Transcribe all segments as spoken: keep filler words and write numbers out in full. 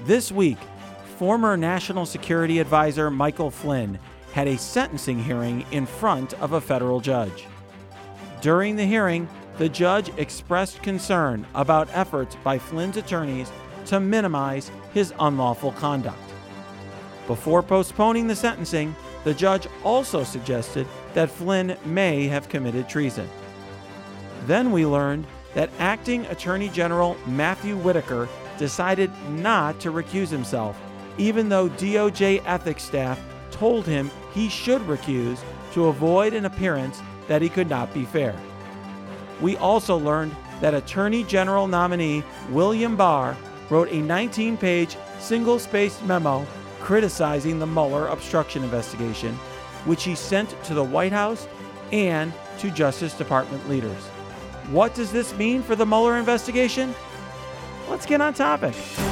This week, former National Security Advisor Michael Flynn had a sentencing hearing in front of a federal judge. During the hearing, the judge expressed concern about efforts by Flynn's attorneys to minimize his unlawful conduct. Before postponing the sentencing, the judge also suggested that Flynn may have committed treason. Then we learned that Acting Attorney General Matthew Whitaker decided not to recuse himself, even though D O J ethics staff told him he should recuse to avoid an appearance that he could not be fair. We also learned that Attorney General nominee William Barr wrote a nineteen-page, single-spaced memo criticizing the Mueller obstruction investigation, which he sent to the White House and to Justice Department leaders. What does this mean for the Mueller investigation? Let's get on topic.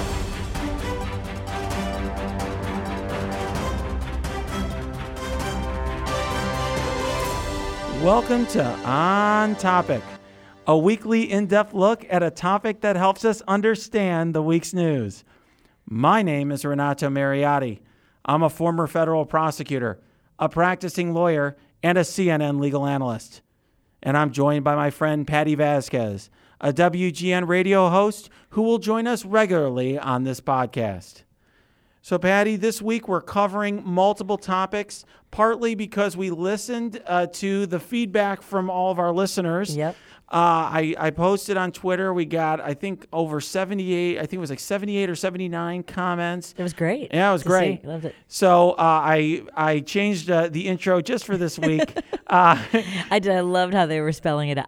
Welcome to On Topic, a weekly in-depth look at a topic that helps us understand the week's news. My name is Renato Mariotti. I'm a former federal prosecutor, a practicing lawyer, and a C N N legal analyst. And I'm joined by my friend Patty Vasquez, a W G N radio host who will join us regularly on this podcast. So, Patty, this week we're covering multiple topics, partly because we listened uh, to the feedback from all of our listeners. Yep. Uh, I, I posted on Twitter. We got, I think, over seventy-eight, I think it was like seventy-eight or seventy-nine comments. It was great. Yeah, it was great. See. Loved it. So uh, I I changed uh, the intro just for this week. uh, I did. I loved how they were spelling it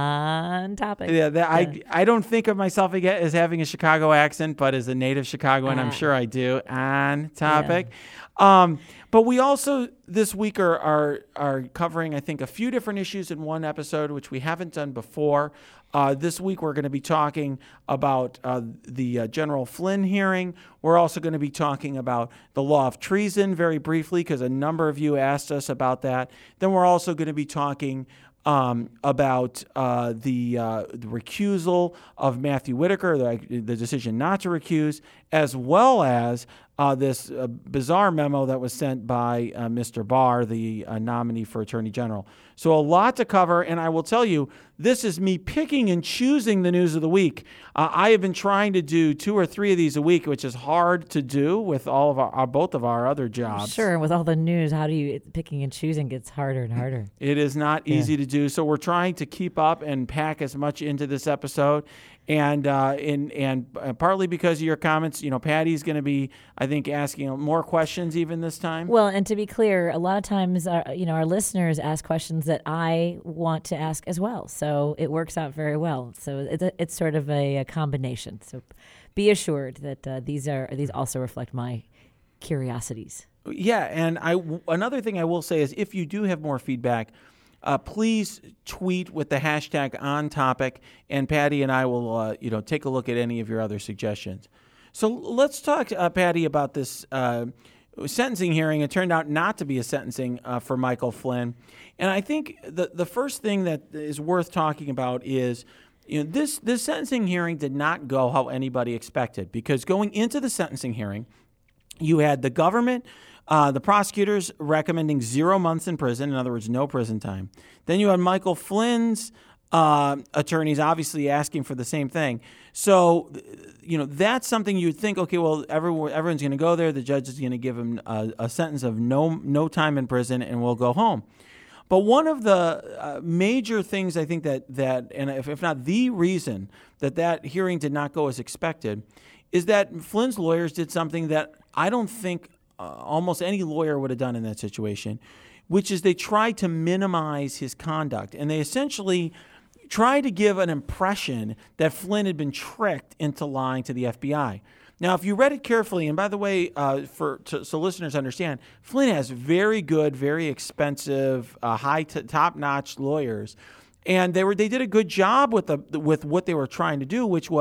on topic. Yeah, that, yeah. I I don't think of myself again as having a Chicago accent, but as a native Chicagoan, uh, I'm sure I do. On topic. Yeah. Um, but we also this week are, are are covering, I think, a few different issues in one episode, which we haven't done before. Uh, this week we're going to be talking about uh, the uh, General Flynn hearing. We're also going to be talking about the law of treason very briefly because a number of you asked us about that. Then we're also going to be talking Um, about uh, the, uh, the recusal of Matthew Whitaker, the, the decision not to recuse, as well as uh, this uh, bizarre memo that was sent by uh, Mister Barr, the uh, nominee for Attorney General. So a lot to cover, and I will tell you, this is me picking and choosing the news of the week. Uh, I have been trying to do two or three of these a week, which is hard to do with all of our, our both of our other jobs. Sure, and with all the news, how do you picking and choosing gets harder and harder. It is not easy yeah. to do. So we're trying to keep up and pack as much into this episode. And uh, in, and uh, partly because of your comments, you know, Patty's going to be, I think, asking more questions even this time. Well, and to be clear, a lot of times, our, you know, our listeners ask questions that I want to ask as well. So it works out very well. So it's, a, it's sort of a, a combination. So be assured that uh, these are these also reflect my curiosities. Yeah, and I another thing I will say is if you do have more feedback, Uh, please tweet with the hashtag on topic, and Patty and I will, uh, you know, take a look at any of your other suggestions. So let's talk, uh, Patty, about this uh, sentencing hearing. It turned out not to be a sentencing uh, for Michael Flynn, and I think the the first thing that is worth talking about is, you know, this this sentencing hearing did not go how anybody expected, because going into the sentencing hearing, you had the government. Uh, the prosecutors recommending zero months in prison, in other words, no prison time. Then you had Michael Flynn's uh, attorneys obviously asking for the same thing. So, you know, that's something you'd think, okay, well, everyone, everyone's going to go there. The judge is going to give him a, a sentence of no no time in prison, and we'll go home. But one of the uh, major things I think that, that and if, if not the reason that that hearing did not go as expected, is that Flynn's lawyers did something that I don't think Uh, almost any lawyer would have done in that situation, which is they tried to minimize his conduct. And they essentially tried to give an impression that Flynn had been tricked into lying to the F B I. Now, if you read it carefully, and by the way, uh, for to, so listeners understand, Flynn has very good, very expensive, uh, high t- top-notch lawyers. And they were they did a good job with the with what they were trying to do, which was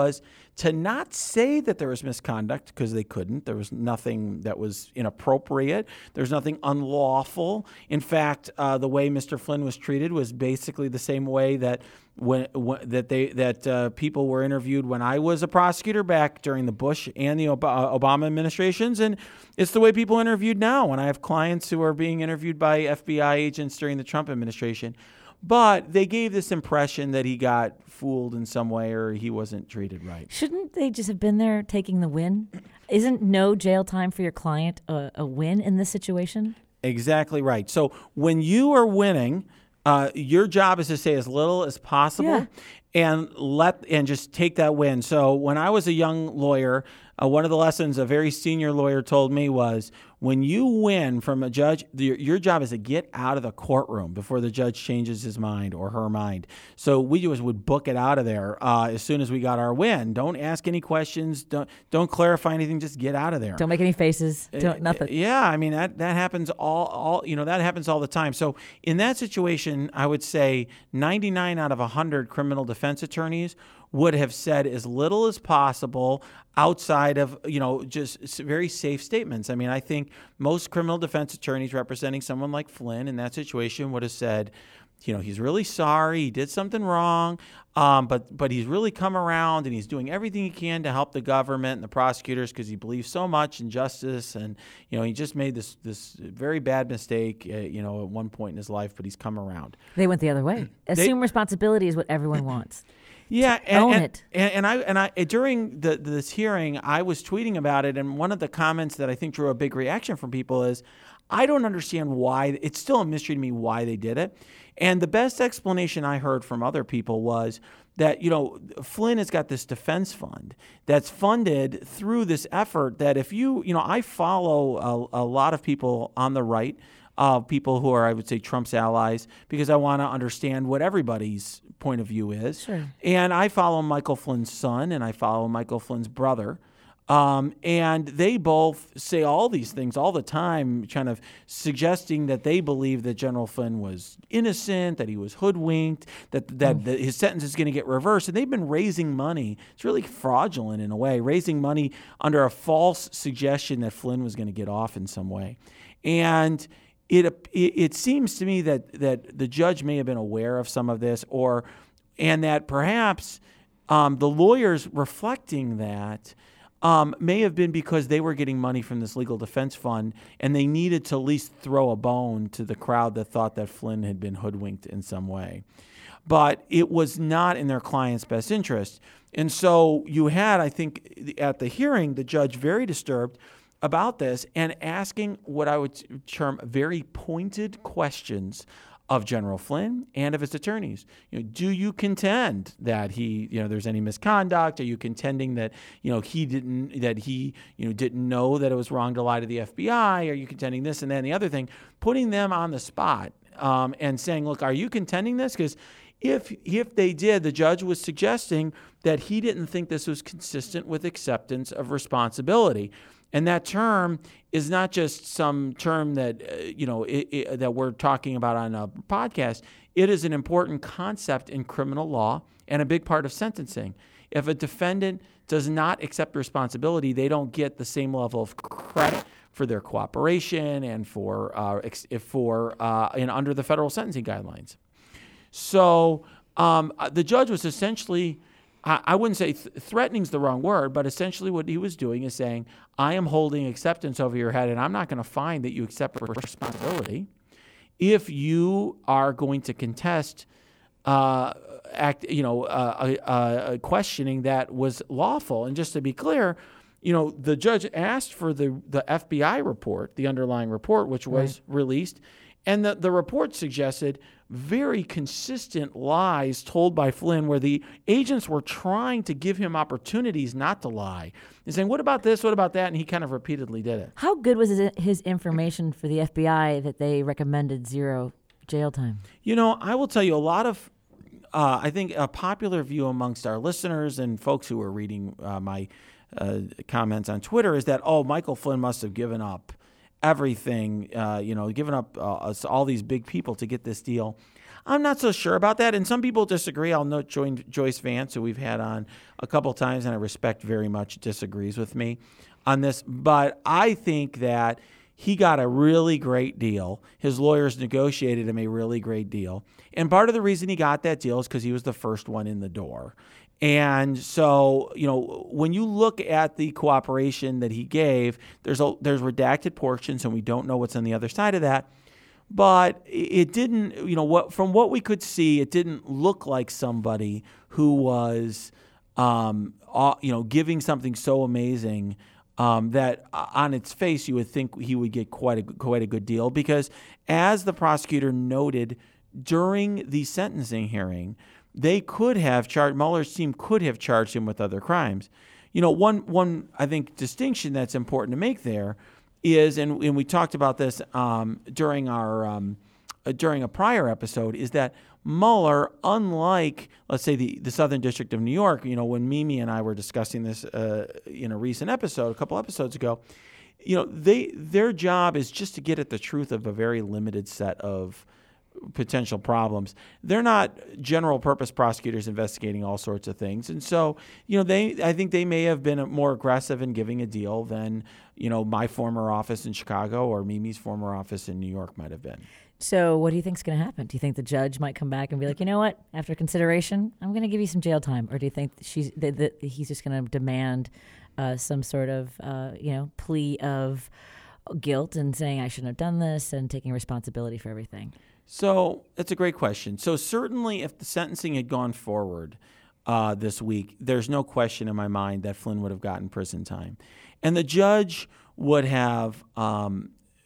to not say that there was misconduct, because they couldn't. There was nothing that was inappropriate. There's nothing unlawful. In fact, uh, the way Mister Flynn was treated was basically the same way that when, when that they that uh, people were interviewed when I was a prosecutor back during the Bush and the Ob- Obama administrations, and it's the way people are interviewed now when I have clients who are being interviewed by F B I agents during the Trump administration. But they gave this impression that he got fooled in some way or he wasn't treated right. Shouldn't they just have been there taking the win? Isn't no jail time for your client a, a win in this situation? Exactly right. So when you are winning, uh, your job is to say as little as possible Yeah. and let and just take that win. So when I was a young lawyer, uh, one of the lessons a very senior lawyer told me was, when you win from a judge, your, your job is to get out of the courtroom before the judge changes his mind or her mind. So we just would book it out of there uh, as soon as we got our win. Don't ask any questions. Don't don't clarify anything. Just get out of there. Don't make any faces. Don't, nothing. Yeah, I mean that that happens all all you know that happens all the time. So in that situation, I would say ninety-nine out of one hundred criminal defense attorneys would have said as little as possible outside of, you know, just very safe statements. I mean, I think most criminal defense attorneys representing someone like Flynn in that situation would have said, you know, he's really sorry, he did something wrong, um, but but he's really come around and he's doing everything he can to help the government and the prosecutors because he believes so much in justice, and you know he just made this this very bad mistake, uh, you know, at one point in his life, but he's come around. They went the other way. Assume responsibility is what everyone wants. Yeah, and, own and, it. And, and I and I during the, this hearing, I was tweeting about it, and one of the comments that I think drew a big reaction from people is, I don't understand why. It's still a mystery to me why they did it. And the best explanation I heard from other people was that, you know, Flynn has got this defense fund that's funded through this effort that if you, you know, I follow a, a lot of people on the right, uh, people who are, I would say, Trump's allies, because I want to understand what everybody's point of view is. Sure. And I follow Michael Flynn's son and I follow Michael Flynn's brother. Um, and they both say all these things all the time, kind of suggesting that they believe that General Flynn was innocent, that he was hoodwinked, that that, Mm. that his sentence is going to get reversed. And they've been raising money. It's really fraudulent in a way, raising money under a false suggestion that Flynn was going to get off in some way. And it, it it seems to me that that the judge may have been aware of some of this, or and that perhaps um, the lawyers reflecting that. Um, may have been because they were getting money from this legal defense fund and they needed to at least throw a bone to the crowd that thought that Flynn had been hoodwinked in some way. But it was not in their client's best interest. And so you had, I think, at the hearing, the judge very disturbed about this and asking what I would term very pointed questions of General Flynn and of his attorneys. You know, do you contend that he, you know, there's any misconduct? Are you contending that, you know, he didn't, that he, you know, didn't know that it was wrong to lie to the F B I? Are you contending this and then the other thing? Putting them on the spot um, and saying, look, are you contending this? Because if if they did, the judge was suggesting that he didn't think this was consistent with acceptance of responsibility. And that term is not just some term that, uh, you know, it, it, that we're talking about on a podcast. It is an important concept in criminal law and a big part of sentencing. If a defendant does not accept responsibility, they don't get the same level of credit for their cooperation and for uh, ex- for uh, and under the federal sentencing guidelines. So um, the judge was essentially, I wouldn't say th- threatening is the wrong word, but essentially what he was doing is saying, I am holding acceptance over your head, and I'm not going to find that you accept responsibility if you are going to contest uh, act, you know, uh, uh, uh, questioning that was lawful. And just to be clear, you know, the judge asked for the, the F B I report, the underlying report, which was right. released, and the, the report suggested very consistent lies told by Flynn where the agents were trying to give him opportunities not to lie. And saying, what about this, what about that? And he kind of repeatedly did it. How good was his, his information for the F B I that they recommended zero jail time? You know, I will tell you a lot of, uh, I think a popular view amongst our listeners and folks who are reading uh, my uh, comments on Twitter is that, oh, Michael Flynn must have given up everything, uh, you know, giving up uh, all these big people to get this deal. I'm not so sure about that. And some people disagree. I'll note Joyce Vance, who we've had on a couple times, and I respect very much, disagrees with me on this. But I think that he got a really great deal. His lawyers negotiated him a really great deal. And part of the reason he got that deal is because he was the first one in the door. And so, you know, when you look at the cooperation that he gave, there's a, there's redacted portions, and we don't know what's on the other side of that. But it didn't, you know, what from what we could see, it didn't look like somebody who was, um, uh, you know, giving something so amazing um, that on its face you would think he would get quite a quite a good deal. Because as the prosecutor noted during the sentencing hearing, they could have charged, Mueller's team could have charged him with other crimes. You know, one, one I think, distinction that's important to make there is, and, and we talked about this um, during our um, uh, during a prior episode, is that Mueller, unlike, let's say, the, the Southern District of New York, you know, when Mimi and I were discussing this uh, in a recent episode, a couple episodes ago, you know, they their job is just to get at the truth of a very limited set of potential problems. They're not general purpose prosecutors investigating all sorts of things. And so, you know, they, I think they may have been more aggressive in giving a deal than, you know, my former office in Chicago or Mimi's former office in New York might have been. So what do you think is going to happen? Do you think the judge might come back and be like, you know what, after consideration, I'm going to give you some jail time? Or do you think she's that, that he's just going to demand uh, some sort of, uh, you know, plea of guilt and saying I shouldn't have done this and taking responsibility for everything? So that's a great question. So certainly if the sentencing had gone forward uh, this week, there's no question in my mind that Flynn would have gotten prison time. And the judge would have, um,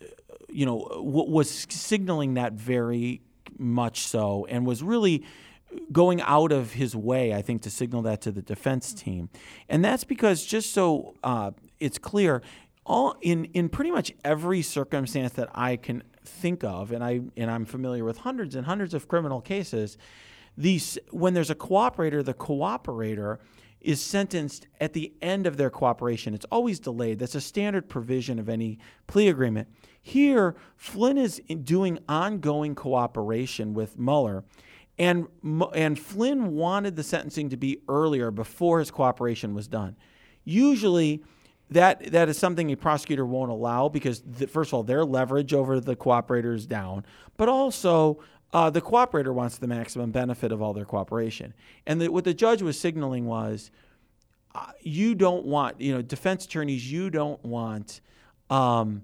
you know, w- was signaling that very much so, and was really going out of his way, I think, to signal that to the defense team. And that's because, just so uh, it's clear, all in, in pretty much every circumstance that I can think of, and I and I'm familiar with hundreds and hundreds of criminal cases, these when there's a cooperator, the cooperator is sentenced at the end of their cooperation. It's always delayed. That's a standard provision of any plea agreement. Here, Flynn is doing ongoing cooperation with Mueller, and and Flynn wanted the sentencing to be earlier, before his cooperation was done. Usually, That that is something a prosecutor won't allow because, the, first of all, their leverage over the cooperator is down, but also uh, the cooperator wants the maximum benefit of all their cooperation. And the, what the judge was signaling was, uh, you don't want, you know, defense attorneys, you don't want, um,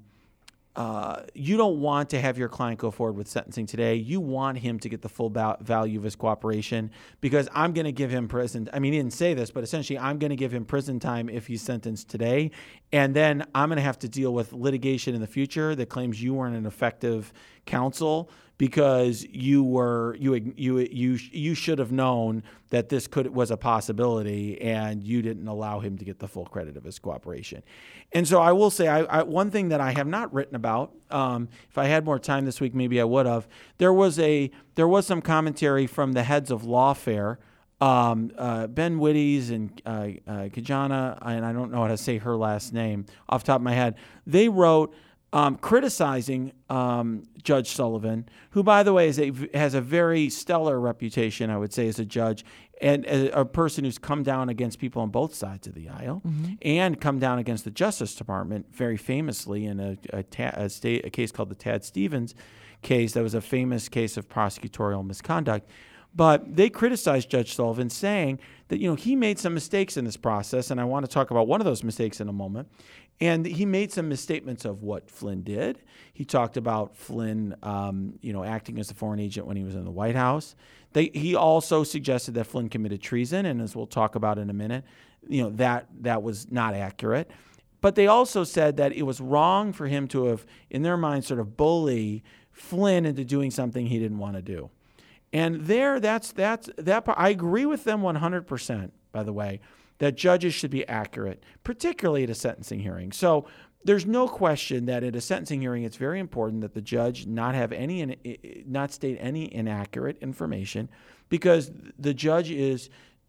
uh, you don't want to have your client go forward with sentencing today. You want him to get the full ba- value of his cooperation, because I'm going to give him prison. I mean, he didn't say this, but essentially I'm going to give him prison time if he's sentenced today. And then I'm going to have to deal with litigation in the future that claims you weren't an effective counsel because you were you you you you should have known that this could was a possibility, and you didn't allow him to get the full credit of his cooperation. And so I will say, I, I one thing that I have not written about, um, if I had more time this week, maybe I would have. There was a there was some commentary from the heads of Lawfare, um, uh, Ben Wittes and uh, uh, Kajana, and I don't know how to say her last name off the top of my head. They wrote um, criticizing um, Judge Sullivan, who, by the way, is a, has a very stellar reputation, I would say, as a judge, and a, a person who's come down against people on both sides of the aisle, mm-hmm. and come down against the Justice Department very famously in a, a, ta- a, state, a case called the Tad Stevens case. That was a famous case of prosecutorial misconduct. But they criticized Judge Sullivan, saying that, you know, he made some mistakes in this process, and I want to talk about one of those mistakes in a moment. And he made some misstatements of what Flynn did. He talked about Flynn, um, you know, acting as a foreign agent when he was in the White House. They, he also suggested that Flynn committed treason, and as we'll talk about in a minute, you know, that that was not accurate. But they also said that it was wrong for him to have, in their mind, sort of bully Flynn into doing something he didn't want to do. And there, that's that's that part. I agree with them one hundred percent, by the way, that judges should be accurate, particularly at a sentencing hearing. So there's no question that at a sentencing hearing, it's very important that the judge not have any, not state any inaccurate information, because the judge is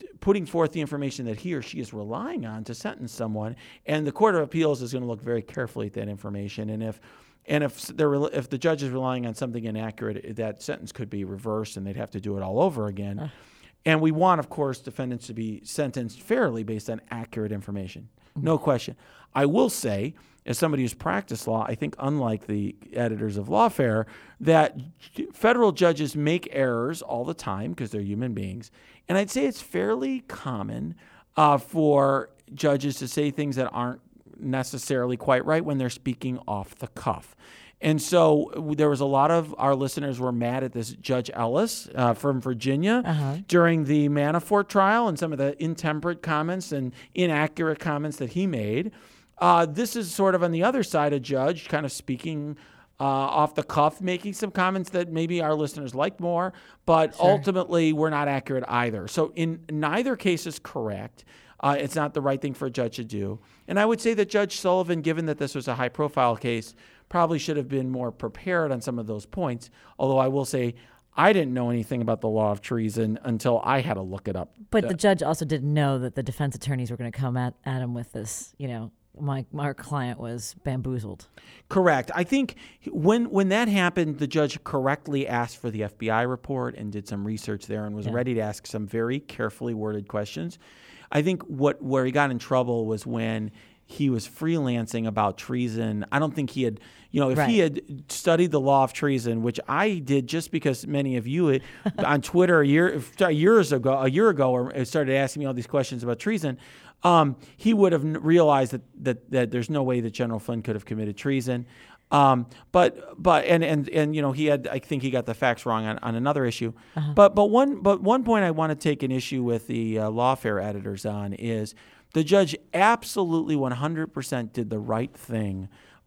putting forth the information that he or she is relying on to sentence someone, and the Court of Appeals is going to look very carefully at that information. And if and if they're if the judge is relying on something inaccurate, that sentence could be reversed, and they'd have to do it all over again. Uh. And we want, of course, defendants to be sentenced fairly based on accurate information. No question. I will say, as somebody who's practiced law, I think unlike the editors of Lawfare, that federal judges make errors all the time because they're human beings. And I'd say it's fairly common uh, for judges to say things that aren't necessarily quite right when they're speaking off the cuff. And so there was a lot of our listeners were mad at this Judge Ellis uh, from Virginia uh-huh. during the Manafort trial and some of the intemperate comments and inaccurate comments that he made. Uh, this is sort of on the other side, a judge kind of speaking uh, off the cuff, making some comments that maybe our listeners liked more, but sure. ultimately were not accurate either. So in neither case is correct. Uh, it's not the right thing for a judge to do. And I would say that Judge Sullivan, given that this was a high-profile case, probably should have been more prepared on some of those points, although I will say I didn't know anything about the law of treason until I had to look it up. But uh, the judge also didn't know that the defense attorneys were going to come at, at him with this, you know, my, my client was bamboozled. Correct. I think when when that happened, the judge correctly asked for the F B I report and did some research there and was yeah. ready to ask some very carefully worded questions. I think what where he got in trouble was when he was freelancing about treason. I don't think he had, you know, if right. he had studied the law of treason, which I did just because many of you had, on Twitter a year, years ago, a year ago, or started asking me all these questions about treason, um, he would have realized that, that that there's no way that General Flynn could have committed treason. Um, but but and, and and you know he had I think he got the facts wrong on, on another issue. Uh-huh. But but one but one point I want to take an issue with the uh, Lawfare editors on is the judge absolutely one hundred percent did the right thing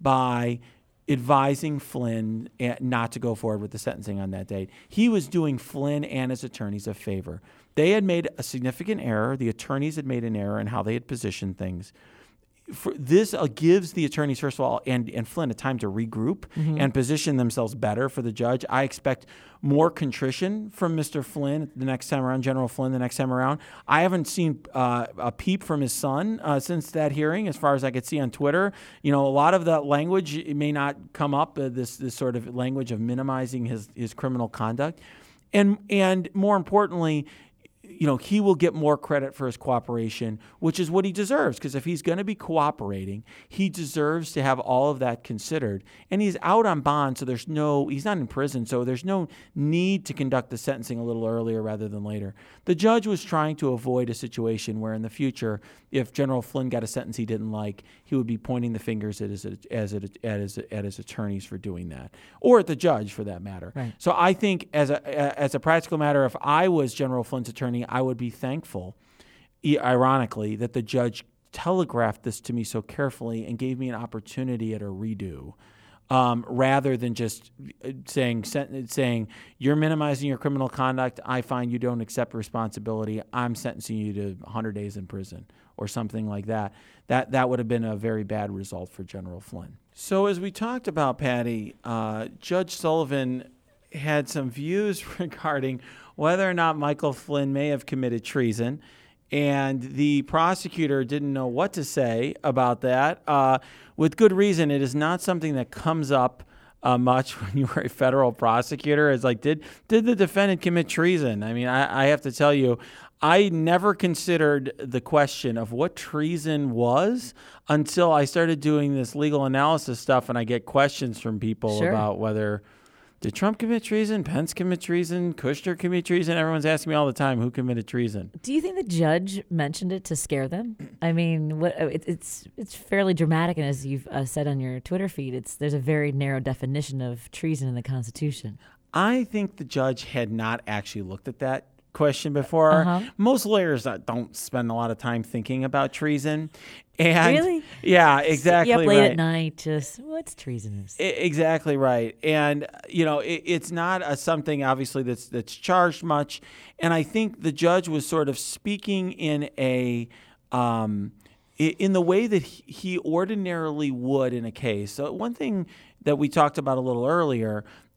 by advising Flynn not to go forward with the sentencing on that date. He was doing Flynn and his attorneys a favor. They had made a significant error. The attorneys had made an error in how they had positioned things. For this uh, gives the attorneys, first of all, and, and Flynn a time to regroup mm-hmm. and position themselves better for the judge. I expect more contrition from Mister Flynn the next time around, General Flynn the next time around. I haven't seen uh, a peep from his son uh, since that hearing, as far as I could see on Twitter. You know, a lot of that language it may not come up, uh, this this sort of language of minimizing his, his criminal conduct. And and more importantly, you know, he will get more credit for his cooperation, which is what he deserves, because if he's going to be cooperating, he deserves to have all of that considered. And he's out on bond, so there's no, he's not in prison, so there's no need to conduct the sentencing a little earlier rather than later. The judge was trying to avoid a situation where in the future, if General Flynn got a sentence he didn't like, he would be pointing the fingers at his, as at his, at his attorneys for doing that, or at the judge for that matter. Right. So I think as a, as a practical matter, if I was General Flynn's attorney, I would be thankful, ironically, that the judge telegraphed this to me so carefully and gave me an opportunity at a redo, um, rather than just saying, saying, you're minimizing your criminal conduct, I find you don't accept responsibility, I'm sentencing you to one hundred days in prison, or something like that. That that would have been a very bad result for General Flynn. So as we talked about, Patty, uh, Judge Sullivan had some views regarding whether or not Michael Flynn may have committed treason, and the prosecutor didn't know what to say about that. Uh, with good reason, it is not something that comes up uh, much when you are a federal prosecutor. It's like, did did the defendant commit treason? I mean, I, I have to tell you, I never considered the question of what treason was until I started doing this legal analysis stuff, and I get questions from people sure. about whether did Trump commit treason, Pence commit treason, Kushner commit treason. Everyone's asking me all the time who committed treason. Do you think the judge mentioned it to scare them? I mean, what it, it's it's fairly dramatic, and as you've uh, said on your Twitter feed, it's there's a very narrow definition of treason in the Constitution. I think the judge had not actually looked at that question before. Uh-huh. Most lawyers don't spend a lot of time thinking about treason. And really? Yeah, exactly right. You up late right. at night, just what's treasonous? I, exactly right. And you know, it, it's not a, something obviously that's that's charged much. And I think the judge was sort of speaking in a um, in the way that he, he ordinarily would in a case. So one thing that we talked about a little earlier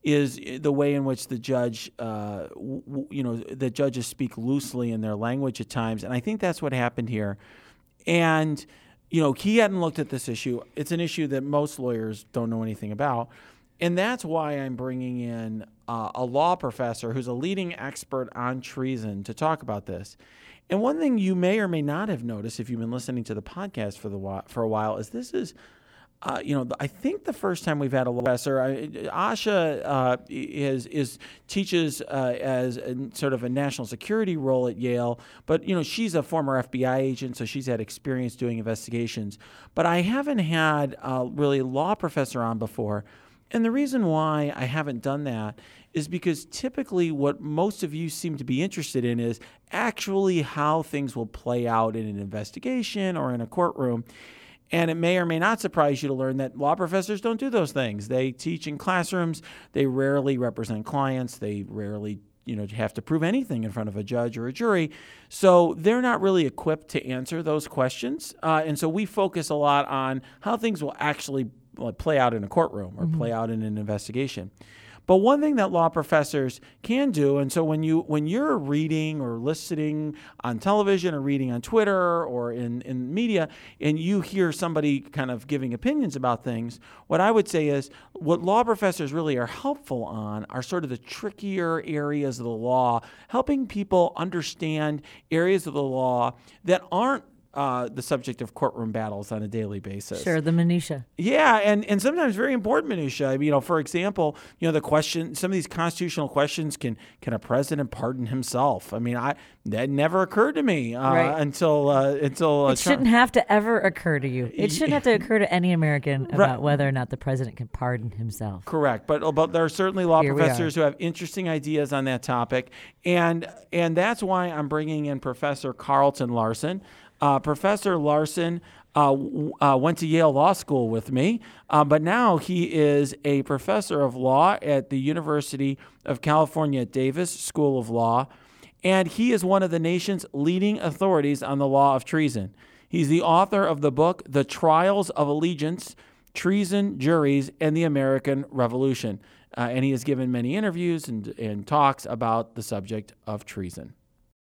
is the way in which the judge, uh, w- you know, the judges speak loosely in their language at times. And I think that's what happened here. And, you know, he hadn't looked at this issue. It's an issue that most lawyers don't know anything about. And that's why I'm bringing in uh, a law professor who's a leading expert on treason to talk about this. And one thing you may or may not have noticed if you've been listening to the podcast for the for a while is this is, uh, you know, I think the first time we've had a law professor. I, Asha uh, is is teaches uh, as a, sort of a national security role at Yale, but you know she's a former F B I agent, so she's had experience doing investigations. But I haven't had uh, really a law professor on before. And the reason why I haven't done that is because typically what most of you seem to be interested in is actually how things will play out in an investigation or in a courtroom. And it may or may not surprise you to learn that law professors don't do those things. They teach in classrooms. They rarely represent clients. They rarely, you know, have to prove anything in front of a judge or a jury. So they're not really equipped to answer those questions. Uh, and so we focus a lot on how things will actually play out in a courtroom or mm-hmm. play out in an investigation. But one thing that law professors can do, and so when you when you're reading or listening on television or reading on Twitter or in, in media, and you hear somebody kind of giving opinions about things, what I would say is what law professors really are helpful on are sort of the trickier areas of the law, helping people understand areas of the law that aren't Uh, the subject of courtroom battles on a daily basis. Sure, the minutia. Yeah, and, and sometimes very important minutia. I mean, you know, for example, you know, the question, some of these constitutional questions, can can a president pardon himself? I mean, I that never occurred to me uh, right. until uh, until uh, it shouldn't Trump. have to ever occur to you. It shouldn't have to occur to any American about right. whether or not the president can pardon himself. Correct, but but there are certainly law Here professors who have interesting ideas on that topic, and and that's why I'm bringing in Professor Carlton Larson. Uh, Professor Larson uh, w- uh, went to Yale Law School with me, uh, but now he is a professor of law at the University of California at Davis School of Law, and he is one of the nation's leading authorities on the law of treason. He's the author of the book, The Trials of Allegiance, Treason, Juries, and the American Revolution, uh, and he has given many interviews and, and talks about the subject of treason.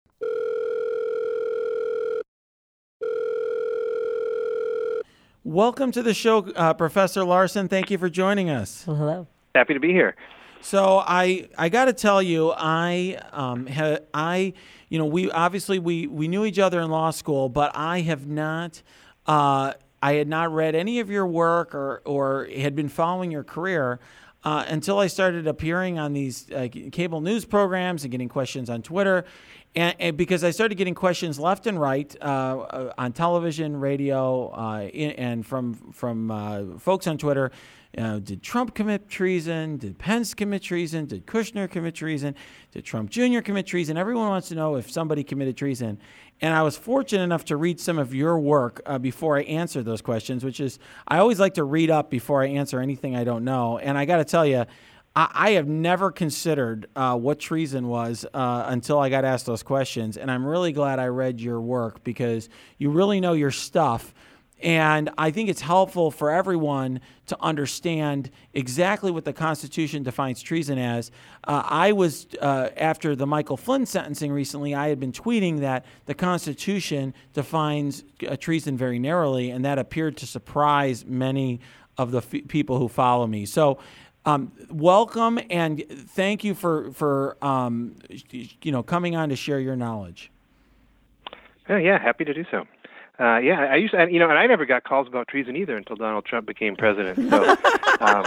Welcome to the show, uh, Professor Larson. Thank you for joining us. Well, hello. Happy to be here. So I I got to tell you, I um ha, I you know we obviously we we knew each other in law school, but I have not uh I had not read any of your work or or had been following your career uh, until I started appearing on these uh, cable news programs and getting questions on Twitter. And, and because I started getting questions left and right uh, on television, radio, uh, in, and from from uh, folks on Twitter. Uh, did Trump commit treason? Did Pence commit treason? Did Kushner commit treason? Did Trump Junior commit treason? Everyone wants to know if somebody committed treason. And I was fortunate enough to read some of your work uh, before I answered those questions, which is, I always like to read up before I answer anything I don't know. And I got to tell you, I have never considered uh, what treason was uh, until I got asked those questions, and I'm really glad I read your work because you really know your stuff, and I think it's helpful for everyone to understand exactly what the Constitution defines treason as. Uh, I was, uh, after the Michael Flynn sentencing recently, I had been tweeting that the Constitution defines uh, treason very narrowly, and that appeared to surprise many of the f- people who follow me. So Um, welcome and thank you for for um, you know coming on to share your knowledge. Oh, yeah, happy to do so. Uh, yeah, I used to, you know, and I never got calls about treason either until Donald Trump became president. So um,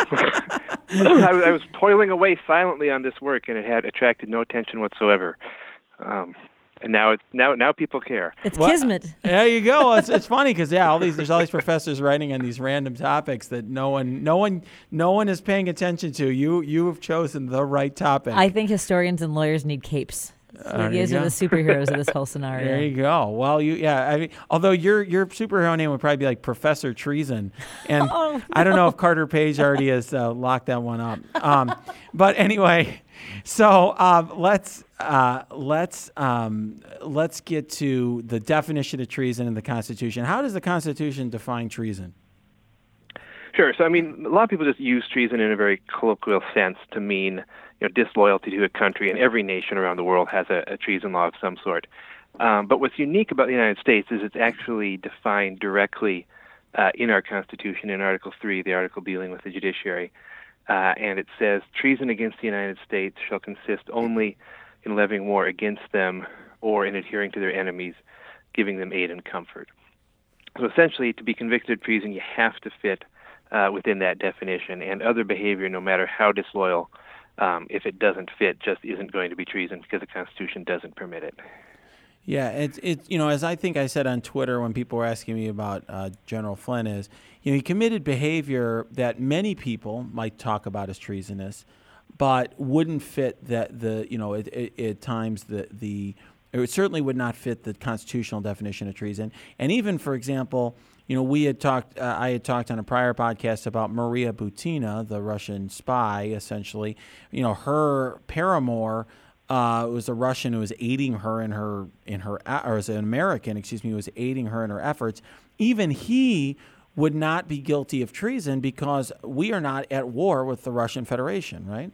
I, I was toiling away silently on this work, and it had attracted no attention whatsoever. Um, And now it's now now people care. It's well, kismet. There you go. It's it's funny because yeah, all these there's all these professors writing on these random topics that no one no one no one is paying attention to. You you have chosen the right topic. I think historians and lawyers need capes. So Uh, these are the superheroes of this whole scenario. There you go. Well, you yeah. I mean, although your your superhero name would probably be like Professor Treason, and Oh, no. I don't know if Carter Page already has uh, locked that one up. Um, but anyway, so um, let's uh, let's um, let's get to the definition of treason in the Constitution. How does the Constitution define treason? Sure. So, I mean, a lot of people just use treason in a very colloquial sense to mean, you know, disloyalty to a country, and every nation around the world has a, a treason law of some sort. Um, but what's unique about the United States is it's actually defined directly uh, in our Constitution in Article three, the article dealing with the judiciary. Uh, and it says, treason against the United States shall consist only in levying war against them or in adhering to their enemies, giving them aid and comfort. So essentially, to be convicted of treason, you have to fit uh, within that definition, and other behavior, no matter how disloyal, um, if it doesn't fit, just isn't going to be treason because the Constitution doesn't permit it. Yeah, it's it's you know, as I think I said on Twitter when people were asking me about uh, General Flynn, is you know he committed behavior that many people might talk about as treasonous, but wouldn't fit that the you know at, at, at times the the it certainly would not fit the constitutional definition of treason. And even, for example, you know we had talked uh, I had talked on a prior podcast about Maria Butina, the Russian spy, essentially. You know her paramour. Uh, was a Russian who was aiding her in her in her or was an American, excuse me, who was aiding her in her efforts. Even he would not be guilty of treason because we are not at war with the Russian Federation, right?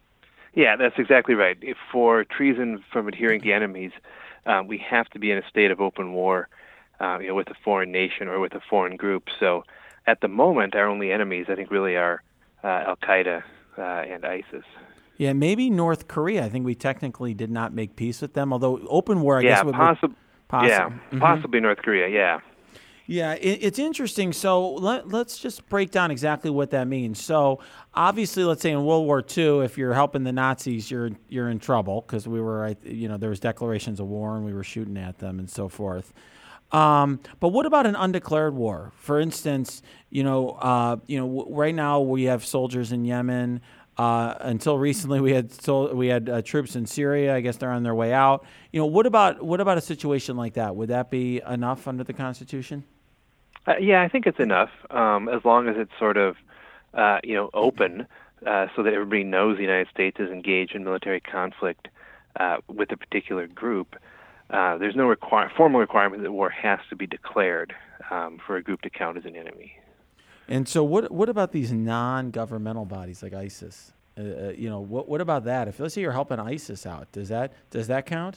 Yeah, that's exactly right. If for treason from adhering to enemies, uh, we have to be in a state of open war, uh, you know, with a foreign nation or with a foreign group. So, at the moment, our only enemies, I think, really are uh, Al Qaeda uh, and ISIS. Yeah, maybe North Korea. I think we technically did not make peace with them, although open war, I yeah, guess would possi- be possible. Yeah, mm-hmm. possibly North Korea, yeah. Yeah, it, it's interesting. So let, let's just break down exactly what that means. So obviously, let's say in World War Two, if you're helping the Nazis, you're you're in trouble because we were, you know, there was declarations of war and we were shooting at them and so forth. Um, but what about an undeclared war? For instance, you know, uh, you know, w- right now we have soldiers in Yemen. Uh, until recently, we had sol- we had uh, troops in Syria. I guess they're on their way out. You know, what about what about a situation like that? Would that be enough under the Constitution? Uh, yeah, I think it's enough, um, as long as it's sort of, uh, you know, open, uh, so that everybody knows the United States is engaged in military conflict uh, with a particular group. Uh, there's no require- formal requirement that war has to be declared um, for a group to count as an enemy. And so, what what about these non-governmental bodies like ISIS? Uh, uh, you know, what what about that? If let's say you're helping ISIS out, does that does that count?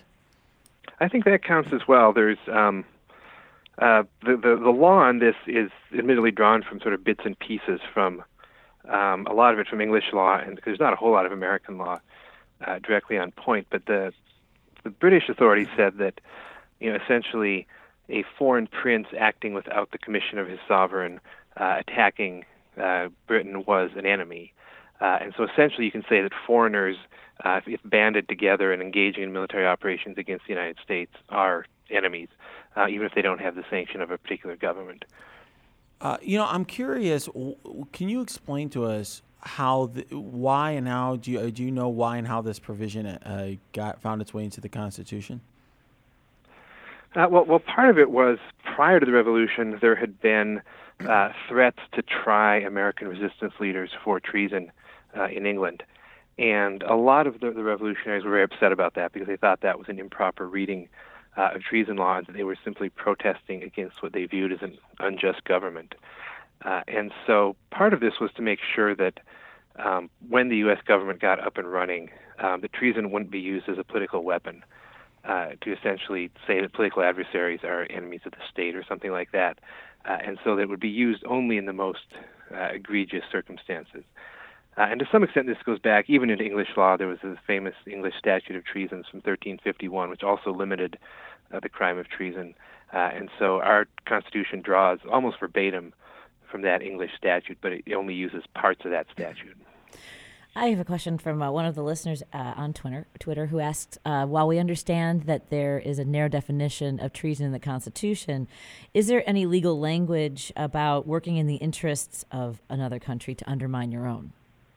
I think that counts as well. There's um, uh, the, the the law on this is admittedly drawn from sort of bits and pieces from um, a lot of it from English law, and there's not a whole lot of American law uh, directly on point. But the the British authorities said that, you know, essentially a foreign prince acting without the commission of his sovereign Uh, attacking uh, Britain was an enemy. Uh, and so essentially you can say that foreigners, uh, if, if banded together and engaging in military operations against the United States, are enemies, uh, even if they don't have the sanction of a particular government. Uh, you know, I'm curious, w- can you explain to us how, the, why and how, do you, do you know why and how this provision uh, got found its way into the Constitution? Uh, well, well, part of it was prior to the Revolution, there had been uh, threats to try American resistance leaders for treason uh, in England. And a lot of the, the revolutionaries were very upset about that because they thought that was an improper reading uh, of treason law, and that they were simply protesting against what they viewed as an unjust government. Uh, and so part of this was to make sure that um, when the U S government got up and running, um, that treason wouldn't be used as a political weapon. Uh, to essentially say that political adversaries are enemies of the state or something like that. Uh, and so that it would be used only in the most uh, egregious circumstances. Uh, and to some extent, this goes back even into English law. There was a famous English statute of treasons from thirteen fifty-one, which also limited uh, the crime of treason. Uh, and so our Constitution draws almost verbatim from that English statute, but it only uses parts of that statute. I have a question from uh, one of the listeners uh, on Twitter, Twitter who asked, uh, while we understand that there is a narrow definition of treason in the Constitution, is there any legal language about working in the interests of another country to undermine your own?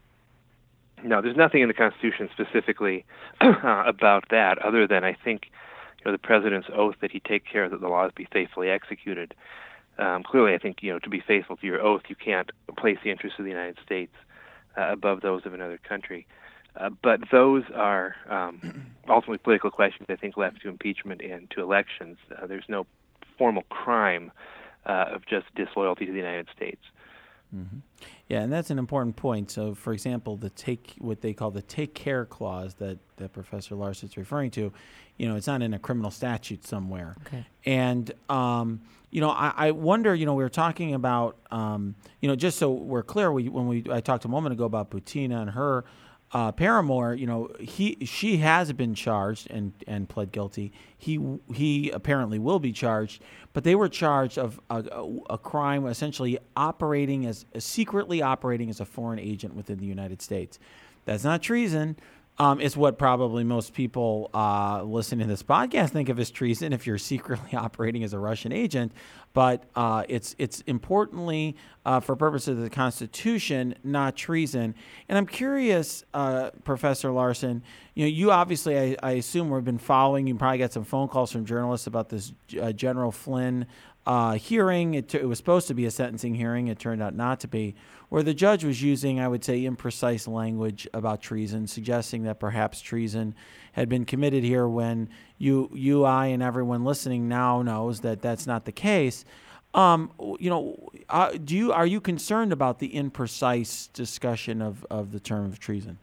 No, there's nothing in the Constitution specifically uh, about that, other than I think, you know, the president's oath that he take care that the laws be faithfully executed. Um, clearly, I think, you know, to be faithful to your oath, you can't place the interests of the United States Uh, above those of another country. Uh, but those are um, ultimately political questions, I think, left to impeachment and to elections. Uh, there's no formal crime uh, of just disloyalty to the United States. Mm-hmm. Yeah, and that's an important point. So, for example, the take what they call the take care clause that, that Professor Larson's referring to, you know, it's not in a criminal statute somewhere. Okay. And, um, you know, I, I wonder, you know, we were talking about, um, you know, just so we're clear, we when we I talked a moment ago about Butina and her uh, paramour, you know, he she has been charged and, and pled guilty. He he apparently will be charged, but they were charged of a, a, a crime essentially operating as secretly operating as a foreign agent within the United States. That's not treason. Um, it's what probably most people uh, listening to this podcast think of as treason if you're secretly operating as a Russian agent. But uh, it's it's importantly, uh, for purposes of the Constitution, not treason. And I'm curious, uh, Professor Larson, you know, you obviously, I, I assume, have been following. You probably got some phone calls from journalists about this uh, General Flynn uh, hearing. It, t- it was supposed to be a sentencing hearing. It turned out not to be, where the judge was using, I would say, imprecise language about treason, suggesting that perhaps treason had been committed here when you, you, I, and everyone listening now knows that that's not the case. Um, you know, uh, do you are you concerned about the imprecise discussion of, of the term of treason?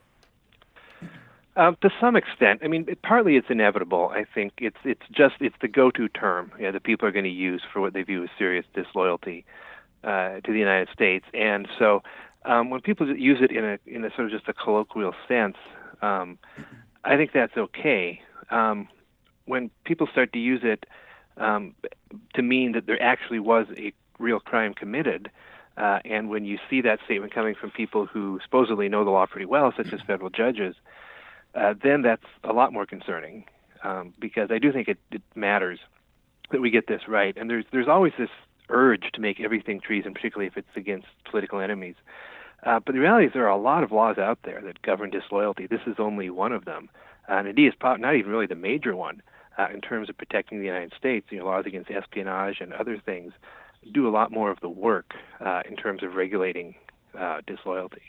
Um, to some extent, I mean, it, partly it's inevitable. I think it's it's just it's the go-to term yeah, that people are going to use for what they view as serious disloyalty uh, to the United States, and so um, when people use it in a in a sort of just a colloquial sense, um, I think that's okay. Um, when people start to use it um, to mean that there actually was a real crime committed, uh, and when you see that statement coming from people who supposedly know the law pretty well, such as federal judges, Uh, then that's a lot more concerning, um, because I do think it, it matters that we get this right. And there's there's always this urge to make everything treason, particularly if it's against political enemies. Uh, but the reality is there are a lot of laws out there that govern disloyalty. This is only one of them, uh, and indeed it's probably not even really the major one uh, in terms of protecting the United States. You know, laws against espionage and other things do a lot more of the work uh, in terms of regulating uh, disloyalty.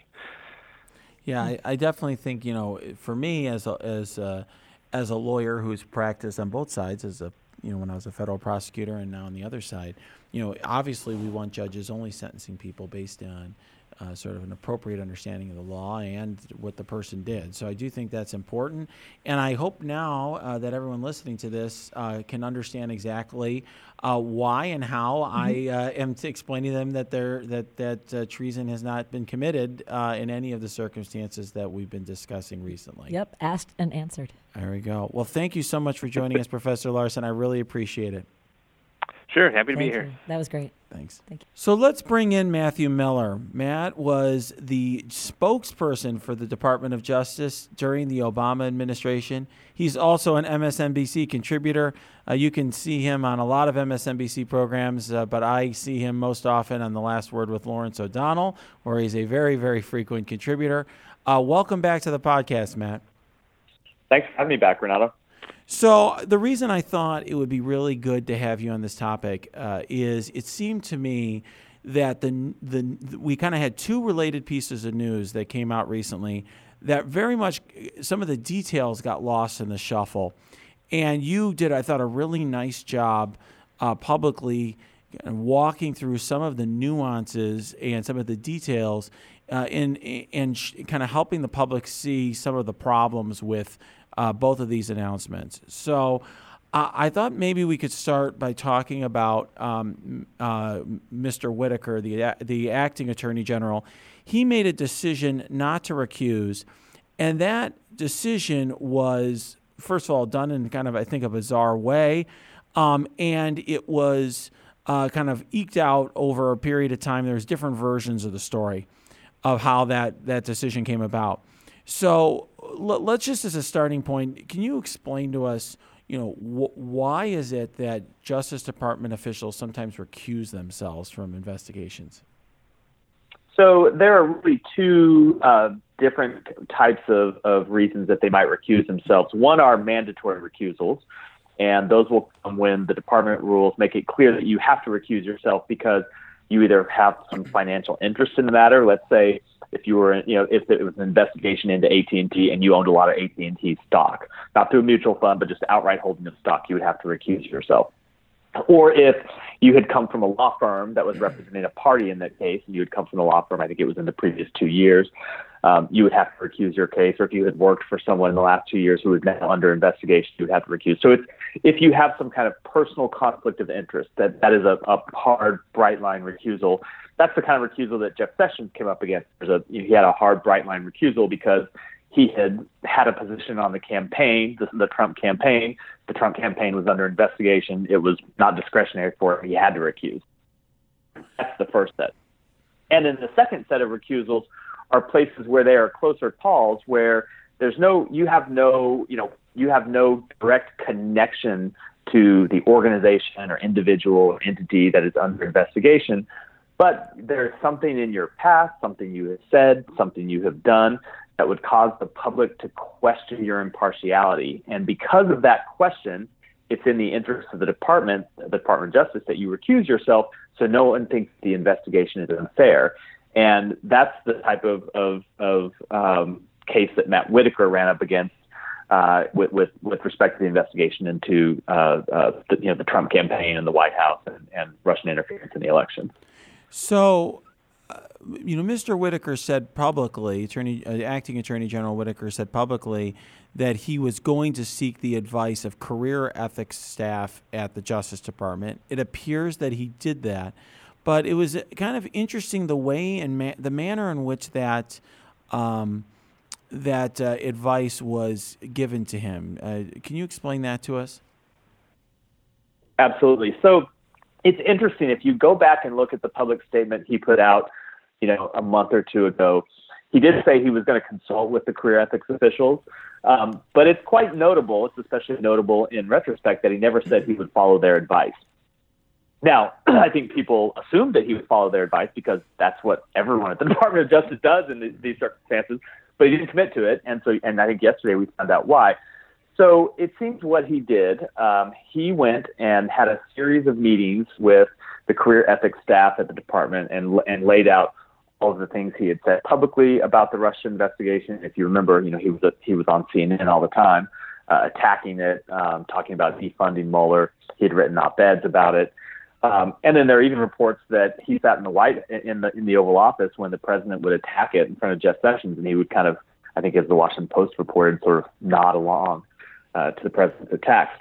Yeah, I, I definitely think, you know, for me as a, as a, as a lawyer who's practiced on both sides, as a you know when I was a federal prosecutor and now on the other side, you know, obviously we want judges only sentencing people based on uh, sort of an appropriate understanding of the law and what the person did. So I do think that's important, and I hope now uh, that everyone listening to this uh, can understand exactly uh, why and how mm-hmm. I uh, am t- explaining to them that there that that uh, treason has not been committed uh, in any of the circumstances that we've been discussing recently. Yep, asked and answered. There we go. Well, thank you so much for joining us, Professor Larson. I really appreciate it. Sure, happy to Thank be you. here. That was great. Thanks. Thank you. So let's bring in Matthew Miller. Matt was the spokesperson for the Department of Justice during the Obama administration. He's also an M S N B C contributor. Uh, you can see him on a lot of M S N B C programs, uh, but I see him most often on The Last Word with Lawrence O'Donnell, where he's a very, very frequent contributor. Uh, welcome back to the podcast, Matt. Thanks for having me back, Renato. So the reason I thought it would be really good to have you on this topic uh, is it seemed to me that the the we kind of had two related pieces of news that came out recently that very much some of the details got lost in the shuffle. And you did, I thought, a really nice job uh, publicly walking through some of the nuances and some of the details uh, in, and sh- kind of helping the public see some of the problems with Uh, both of these announcements. So uh, I thought maybe we could start by talking about um, uh, Mister Whitaker, the the acting Attorney General. He made a decision not to recuse, and that decision was, first of all, done in kind of, I think, a bizarre way, um, and it was uh, kind of eked out over a period of time. There's different versions of the story of how that, that decision came about. So let's just, as a starting point, can you explain to us, you know, wh- why is it that Justice Department officials sometimes recuse themselves from investigations? So there are really two uh, different types of, of reasons that they might recuse themselves. One are mandatory recusals, and those will come when the department rules make it clear that you have to recuse yourself because you either have some financial interest in the matter. Let's say if you were, you know, if it was an investigation into A T and T and you owned a lot of A T and T stock, not through a mutual fund, but just outright holding of stock, you would have to recuse yourself. Or if you had come from a law firm that was representing a party in that case, and you had come from the law firm, I think it was in the previous two years, um, you would have to recuse your case. Or if you had worked for someone in the last two years who was now under investigation, you would have to recuse. So it's, if you have some kind of personal conflict of interest, that, that is a, a hard, bright line recusal. That's the kind of recusal that Jeff Sessions came up against. There's a, he had a hard, bright line recusal because he had had a position on the campaign, the, the Trump campaign. The Trump campaign was under investigation. It was not discretionary for him. He had to recuse. That's the first set. And then the second set of recusals are places where they are closer calls, where there's no, you have no, you know, you have no direct connection to the organization or individual or entity that is under investigation, but there's something in your past, something you have said, something you have done that would cause the public to question your impartiality. And because of that question, it's in the interest of the department, the Department of Justice, that you recuse yourself so no one thinks the investigation is unfair. And that's the type of, of, of um, case that Matt Whitaker ran up against uh, with, with, with respect to the investigation into uh, uh, the, you know, the Trump campaign and the White House and, and Russian interference in the election. So, uh, you know, Mister Whitaker said publicly, Attorney, uh, Acting Attorney General Whitaker said publicly that he was going to seek the advice of career ethics staff at the Justice Department. It appears that he did that, but it was kind of interesting the way and ma- the manner in which that um, that uh, advice was given to him. Uh, can you explain that to us? Absolutely. So it's interesting. If you go back and look at the public statement he put out, you know, a month or two ago, he did say he was going to consult with the career ethics officials. Um, but it's quite notable. It's especially notable in retrospect that he never said he would follow their advice. Now, I think people assumed that he would follow their advice because that's what everyone at the Department of Justice does in these, these circumstances, but he didn't commit to it. And so, and I think yesterday we found out why. So it seems what he did, um, he went and had a series of meetings with the career ethics staff at the department and and laid out all of the things he had said publicly about the Russia investigation. If you remember, you know, he was a, he was on C N N all the time, uh, attacking it, um, talking about defunding Mueller. He had written op-eds about it. Um, and then there are even reports that he sat in the White in the in the Oval Office when the president would attack it in front of Jeff Sessions, and he would kind of, I think, as the Washington Post reported, sort of nod along uh, to the president's attacks.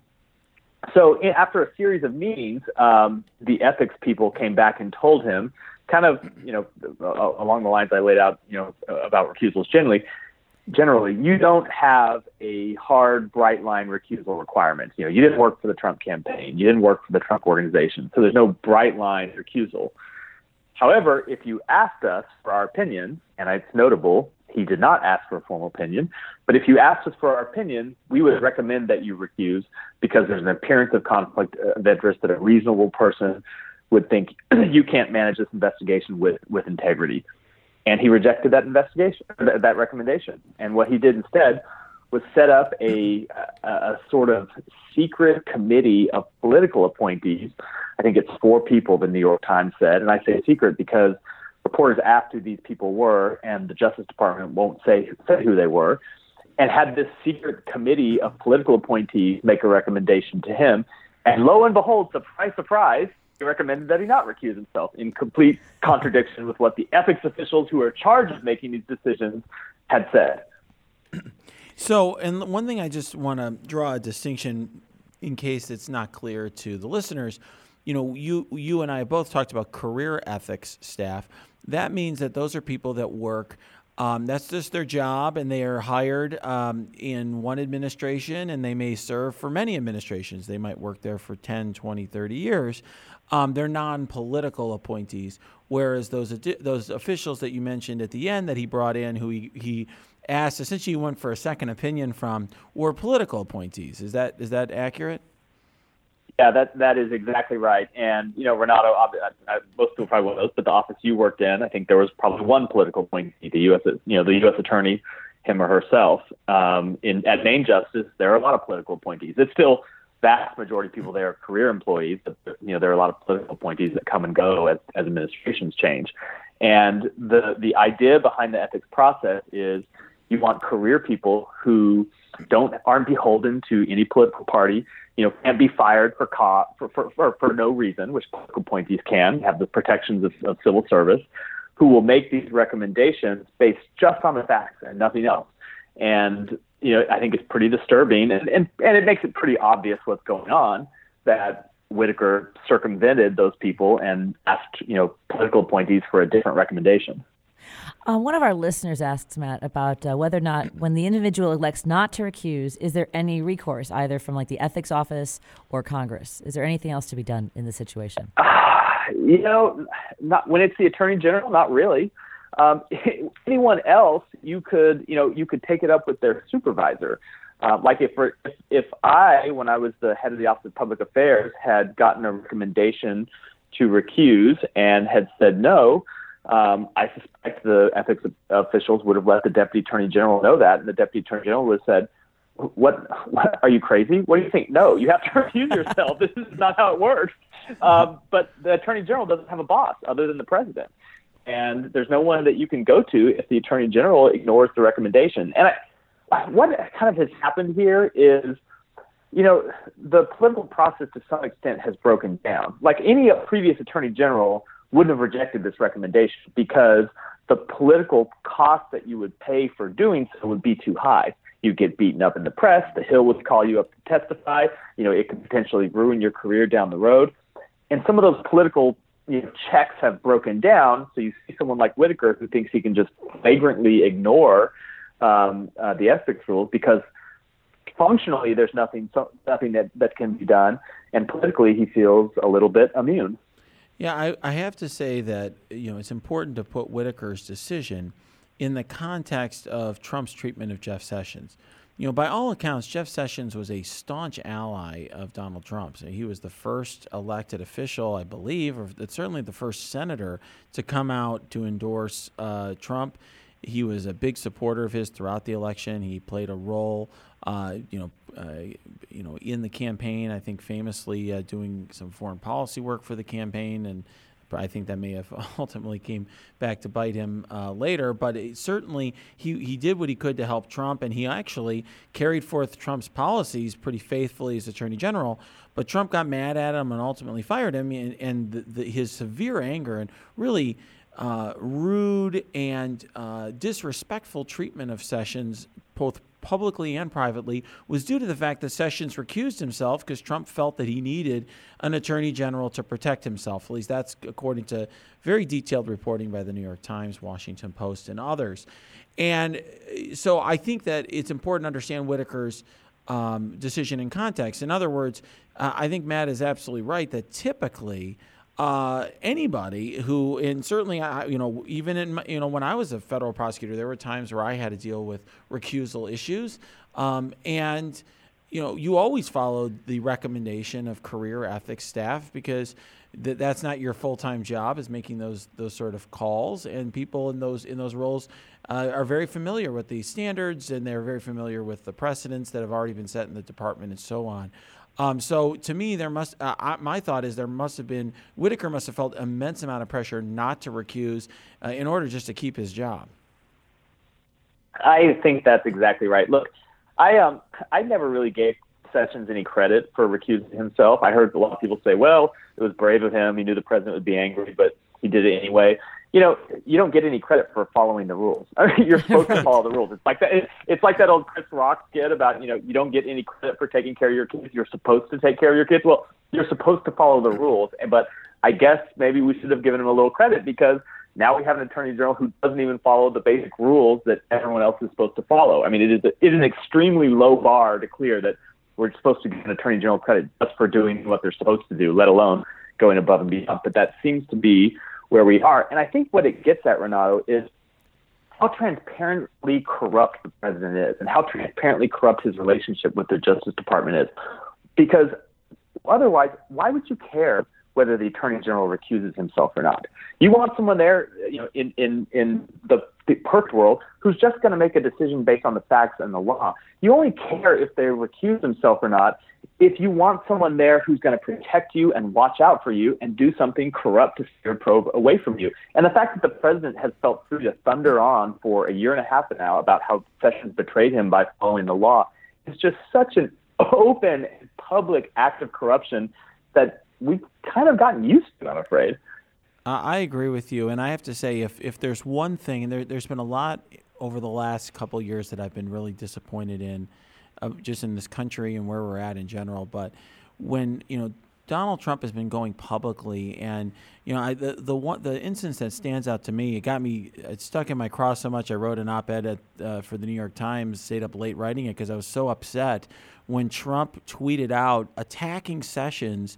So in, after a series of meetings, um, the ethics people came back and told him, kind of, you know, uh, along the lines I laid out, you know, about recusals generally. Generally, you don't have a hard, bright line recusal requirement. You know, you didn't work for the Trump campaign. You didn't work for the Trump organization. So there's no bright line recusal. However, if you asked us for our opinion, and it's notable, he did not ask for a formal opinion, but if you asked us for our opinion, we would recommend that you recuse because there's an appearance of conflict of interest that a reasonable person would think you can't manage this investigation with, with integrity. And he rejected that investigation, that recommendation. And what he did instead was set up a, a, a sort of secret committee of political appointees. I think it's four people, the New York Times said. And I say secret because reporters asked who these people were, and the Justice Department won't say, say who they were, and had this secret committee of political appointees make a recommendation to him. And lo and behold, surprise, surprise, he recommended that he not recuse himself, in complete contradiction with what the ethics officials who are charged with making these decisions had said. So, and one thing I just want to draw a distinction in case it's not clear to the listeners, you know, you you and I both talked about career ethics staff. That means that those are people that work, um, that's just their job, and they are hired um, in one administration, and they may serve for many administrations. They might work there for ten, twenty, thirty years. Um, they're non-political appointees, whereas those those officials that you mentioned at the end that he brought in, who he, he asked, essentially went for a second opinion from, were political appointees. Is that is that accurate? Yeah, that that is exactly right. And, you know, Renato, most people probably won't know, but the office you worked in, I think there was probably one political appointee, the U S, you know, the U S attorney, him or herself. Um, in at Main Justice, there are a lot of political appointees. It's still vast majority of people there are career employees, but, you know, there are a lot of political appointees that come and go as, as administrations change. And the the idea behind the ethics process is You want career people who don't aren't beholden to any political party, you know, can't be fired for co- for, for, for, for no reason, which political appointees can, have the protections of, of civil service, who will make these recommendations based just on the facts and nothing else. And, you know, I think it's pretty disturbing, and, and, and it makes it pretty obvious what's going on, that Whitaker circumvented those people and asked, you know, political appointees for a different recommendation. Uh, one of our listeners asks, Matt, about uh, whether or not, when the individual elects not to recuse, is there any recourse either from like the ethics office or Congress? Is there anything else to be done in this situation? Uh, you know, not when it's the Attorney General, not really. Um, anyone else, you could, you know, you could take it up with their supervisor. Uh, like if, if if I, when I was the head of the Office of Public Affairs, had gotten a recommendation to recuse and had said no, Um, I suspect the ethics officials would have let the Deputy Attorney General know that, and the Deputy Attorney General would have said, what, what are you crazy? What do you think? No, you have to recuse yourself. This is not how it works. Um, but the Attorney General doesn't have a boss other than the President. And there's no one that you can go to if the Attorney General ignores the recommendation. And I, what kind of has happened here is, you know, the political process to some extent has broken down. Like any previous Attorney General wouldn't have rejected this recommendation because the political cost that you would pay for doing so would be too high. You'd get beaten up in the press. The Hill would call you up to testify. You know, it could potentially ruin your career down the road. And some of those political, you know, checks have broken down. So you see someone like Whitaker who thinks he can just flagrantly ignore um, uh, the ethics rules because functionally there's nothing, so, nothing that, that can be done. And politically he feels a little bit immune. Yeah, I, I have to say that, you know, it's important to put Whitaker's decision in the context of Trump's treatment of Jeff Sessions. You know, by all accounts, Jeff Sessions was a staunch ally of Donald Trump. So he was the first elected official, I believe, or certainly the first senator to come out to endorse uh, Trump. He was a big supporter of his throughout the election. He played a role, uh, you know, uh, you know, in the campaign. I think famously uh, doing some foreign policy work for the campaign, and I think that may have ultimately came back to bite him uh, later. But it, certainly, he he did what he could to help Trump, and he actually carried forth Trump's policies pretty faithfully as Attorney General. But Trump got mad at him and ultimately fired him, and, and the, the, his severe anger and really Uh, rude and uh, disrespectful treatment of Sessions, both publicly and privately, was due to the fact that Sessions recused himself because Trump felt that he needed an attorney general to protect himself. At least that's according to very detailed reporting by the New York Times, Washington Post, and others. And so I think that it's important to understand Whitaker's um, decision in context. In other words, uh, I think Matt is absolutely right that typically Uh, anybody who, and certainly, I, you know, even in, my, you know, when I was a federal prosecutor, there were times where I had to deal with recusal issues. Um, and, you know, you always followed the recommendation of career ethics staff because th- that's not your full-time job, is making those those sort of calls. And people in those in those roles uh, are very familiar with the standards, and they're very familiar with the precedents that have already been set in the department and so on. Um, so to me, there must. Uh, I, my thought is there must have been Whitaker must have felt immense amount of pressure not to recuse uh, in order just to keep his job. I think that's exactly right. Look, I um I never really gave Sessions any credit for recusing himself. I heard a lot of people say, "Well, it was brave of him. He knew the president would be angry, but he did it anyway." You know, you don't get any credit for following the rules. I mean, you're supposed to follow the rules. It's like that. It's like that old Chris Rock skit about, you know, you don't get any credit for taking care of your kids. You're supposed to take care of your kids. Well, you're supposed to follow the rules. But I guess maybe we should have given him a little credit because now we have an attorney general who doesn't even follow the basic rules that everyone else is supposed to follow. I mean, it is a, it is an extremely low bar to clear that we're supposed to give an attorney general credit just for doing what they're supposed to do, let alone going above and beyond. But that seems to be where we are. And I think what it gets at, Renato, is how transparently corrupt the president is and how transparently corrupt his relationship with the Justice Department is. Because otherwise, why would you care whether the attorney general recuses himself or not? You want someone there, you know, in, in, in the, the perfect world who's just going to make a decision based on the facts and the law. You only care if they recuse themselves or not if you want someone there who's going to protect you and watch out for you and do something corrupt to steer probe away from you. And the fact that the president has felt free to thunder on for a year and a half now about how Sessions betrayed him by following the law is just such an open, public act of corruption that we've kind of gotten used to, I'm afraid. Uh, I agree with you. And I have to say, if, if there's one thing, and there, there's been a lot over the last couple of years that I've been really disappointed in, uh, just in this country and where we're at in general. But when, you know, Donald Trump has been going publicly, and, you know, I, the the one the instance that stands out to me, it got me, it stuck in my craw so much I wrote an op-ed at, uh, for the New York Times, stayed up late writing it because I was so upset when Trump tweeted out attacking Sessions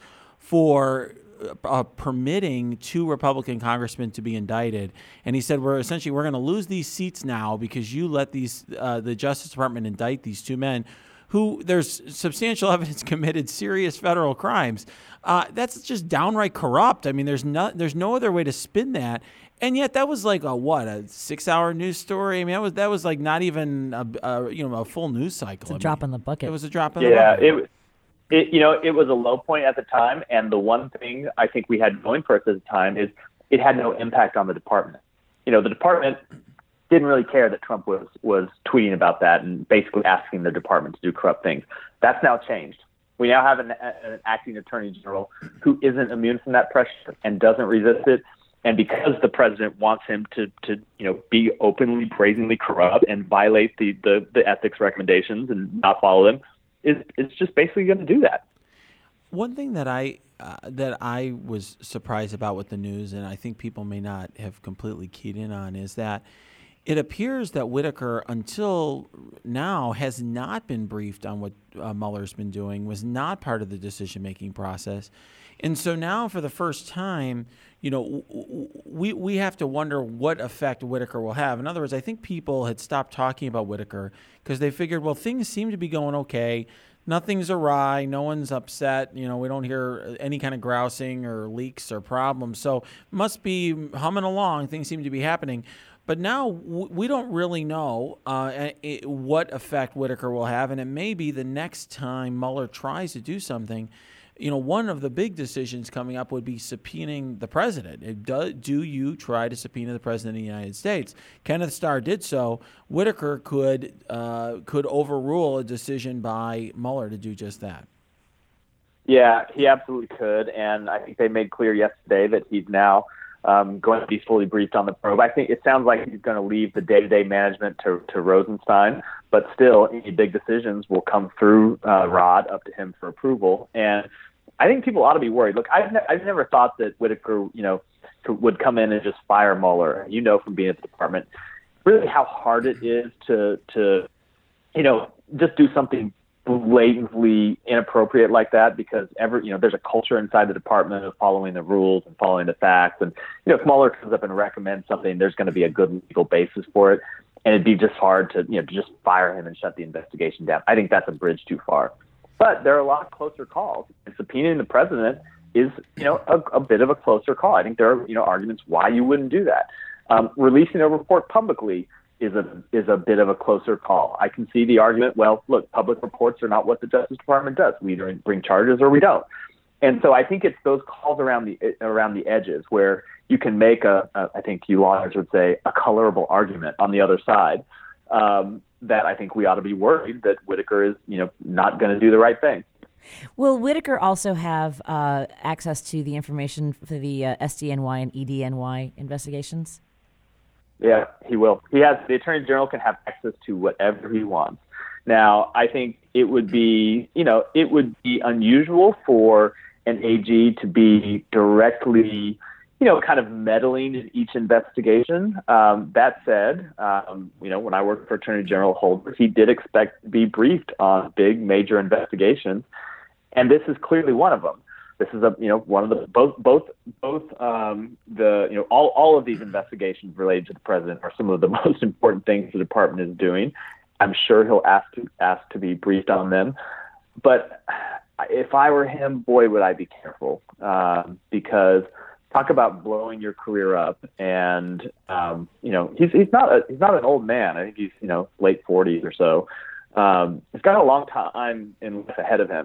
for uh, permitting two Republican congressmen to be indicted. And he said, we're essentially, we're going to lose these seats now because you let these uh, the Justice Department indict these two men who there's substantial evidence committed serious federal crimes. Uh, that's just downright corrupt. I mean, there's no, there's no other way to spin that. And yet that was like a, what, a six-hour news story? I mean, that was that was like not even a, a you know a full news cycle. It's a I drop mean, in the bucket. It was a drop in yeah, the bucket. Yeah, it It, you know, it was a low point at the time, and the one thing I think we had going for us at the time is it had no impact on the department. You know, the department didn't really care that Trump was was tweeting about that and basically asking the department to do corrupt things. That's now changed. We now have an, an acting attorney general who isn't immune from that pressure and doesn't resist it. And because the president wants him to, to you know, be openly, brazenly corrupt and violate the, the, the ethics recommendations and not follow them, Is it's just basically going to do that. One thing that I uh, that I was surprised about with the news, and I think people may not have completely keyed in on, is that it appears that Whitaker, until now, has not been briefed on what uh, Mueller's been doing, was not part of the decision-making process. And so now, for the first time, you know, we we have to wonder what effect Whitaker will have. In other words, I think people had stopped talking about Whitaker because they figured, well, things seem to be going okay. Nothing's awry. No one's upset. You know, we don't hear any kind of grousing or leaks or problems. So must be humming along. Things seem to be happening. But now we don't really know uh, what effect Whitaker will have, and it may be the next time Mueller tries to do something. You know, one of the big decisions coming up would be subpoenaing the president. Do, do you try to subpoena the president of the United States? Kenneth Starr did so. Whitaker could uh, could overrule a decision by Mueller to do just that. Yeah, he absolutely could, and I think they made clear yesterday that he's now um, going to be fully briefed on the probe. I think it sounds like he's going to leave the day-to-day management to, to Rosenstein, but still, any big decisions will come through uh, Rod up to him for approval. And I think people ought to be worried. Look, I've, ne- I've never thought that Whitaker, you know, would come in and just fire Mueller. You know, from being at the department, really how hard it is to, to, you know, just do something blatantly inappropriate like that, because every, you know, there's a culture inside the department of following the rules and following the facts. And, you know, if Mueller comes up and recommends something, there's going to be a good legal basis for it. And it'd be just hard to, you know, to just fire him and shut the investigation down. I think that's a bridge too far. But there are a lot closer calls. And subpoenaing the president is, you know, a, a bit of a closer call. I think there are, you know, arguments why you wouldn't do that. Um, releasing a report publicly is a is a bit of a closer call. I can see the argument, well, look, public reports are not what the Justice Department does. We either bring charges or we don't. And so I think it's those calls around the around the edges where you can make a, a I think you lawyers would say, a colorable argument on the other side, um, that I think we ought to be worried that Whitaker is, you know, not going to do the right thing. Will Whitaker also have uh, access to the information for the uh, S D N Y and E D N Y investigations? Yeah, he will. He has, the Attorney General can have access to whatever he wants. Now, I think it would be, you know, it would be unusual for an A G to be directly, you know, kind of meddling in each investigation. Um, that said, um, you know, when I worked for Attorney General Holder, he did expect to be briefed on big, major investigations, and this is clearly one of them. This is a, you know, one of the both both both um, the you know all all of these investigations related to the president are some of the most important things the department is doing. I'm sure he'll ask to ask to be briefed on them, but if I were him, boy, would I be careful, um, because talk about blowing your career up, and um, you know he's he's not a he's not an old man. I think he's you know late forties or so. Um, he's got a long time in life ahead of him.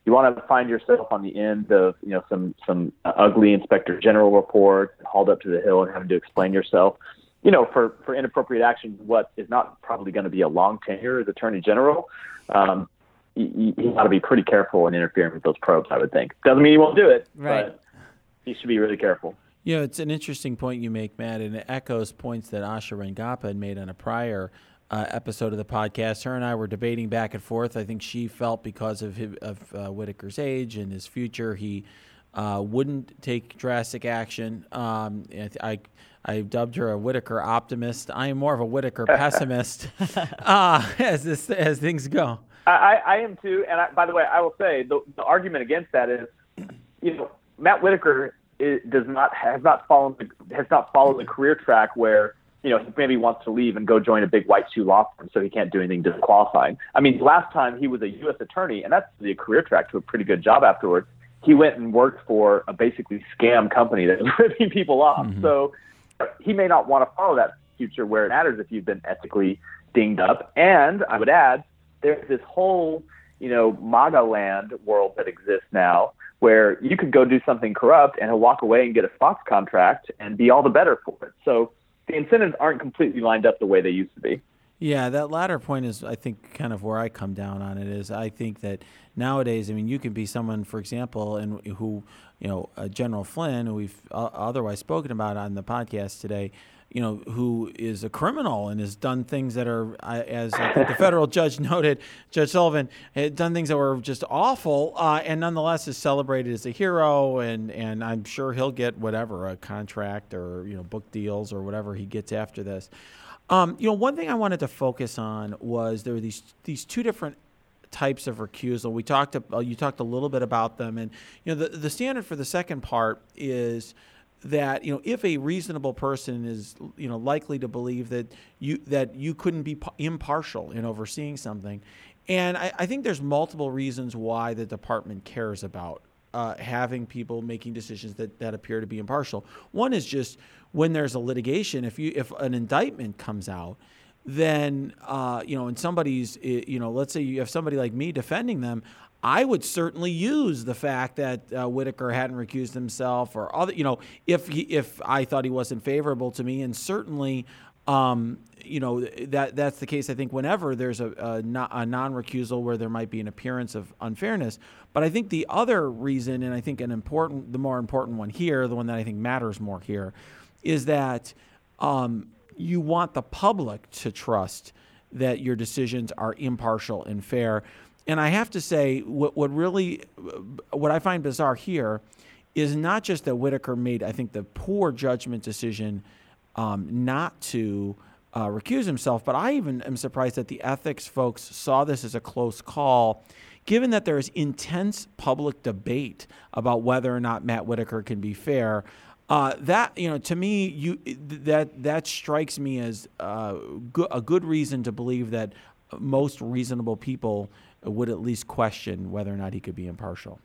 you want to find yourself on the end of, you know, some some ugly inspector general report, hauled up to the Hill and having to explain yourself, you know, for, for inappropriate actions, what is not probably going to be a long tenure as Attorney General. Um, you, you got to be pretty careful in interfering with those probes, I would think. Doesn't mean you won't do it, Right. but you should be really careful. You know, it's an interesting point you make, Matt, and it echoes points that Asha Rangappa had made on a prior uh, episode of the podcast. Her and I were debating back and forth. I think she felt because of his, of uh, Whitaker's age and his future, he uh, wouldn't take drastic action. Um, I I dubbed her a Whitaker optimist. I am more of a Whitaker pessimist uh, as this as things go. I, I am too, and I, by the way, I will say the, the argument against that is, you know, Matt Whitaker is, does not has not followed the, has not followed the career track where, you know, he maybe wants to leave and go join a big white shoe law firm, so he can't do anything disqualifying. I mean, last time he was a U S attorney, and that's the career track to a pretty good job afterwards. He went and worked for a basically scam company that was ripping people off. Mm-hmm. So he may not want to follow that future where it matters if you've been ethically dinged up. And I would add, there's this whole, you know, MAGA land world that exists now where you could go do something corrupt and he'll walk away and get a Fox contract and be all the better for it. So the incentives aren't completely lined up the way they used to be. Yeah, that latter point is, I think, kind of where I come down on it is I think that nowadays, I mean, you can be someone, for example, and who, you know, uh, General Flynn, who we've uh, otherwise spoken about on the podcast today, you know, who is a criminal and has done things that are, uh, as I think the federal judge noted, Judge Sullivan, had done things that were just awful, uh, and nonetheless is celebrated as a hero, and, and I'm sure he'll get whatever, a contract or, you know, book deals or whatever he gets after this. Um, you know, one thing I wanted to focus on was there were these these two different types of recusal. We talked, uh, you talked a little bit about them, and you know, the the standard for the second part is that, you know, if a reasonable person is, you know, likely to believe that you that you couldn't be impartial in overseeing something, and I, I think there's multiple reasons why the department cares about uh, having people making decisions that, that appear to be impartial. One is just when there's a litigation, if you if an indictment comes out, then uh, you know, and somebody's, you know, let's say you have somebody like me defending them, I would certainly use the fact that uh, Whitaker hadn't recused himself, or other, you know, if he, if I thought he wasn't favorable to me, and certainly, um, you know, that that's the case. I think whenever there's a, a, a non-recusal where there might be an appearance of unfairness. But I think the other reason, and I think an important, the more important one here, the one that I think matters more here, is that um, you want the public to trust that your decisions are impartial and fair. And I have to say, what, what really, what I find bizarre here is not just that Whitaker made, I think, the poor judgment decision um, not to uh, recuse himself, but I even am surprised that the ethics folks saw this as a close call, given that there is intense public debate about whether or not Matt Whitaker can be fair. Uh, that, you know, to me, you that that strikes me as uh, go- a good reason to believe that most reasonable people would at least question whether or not he could be impartial.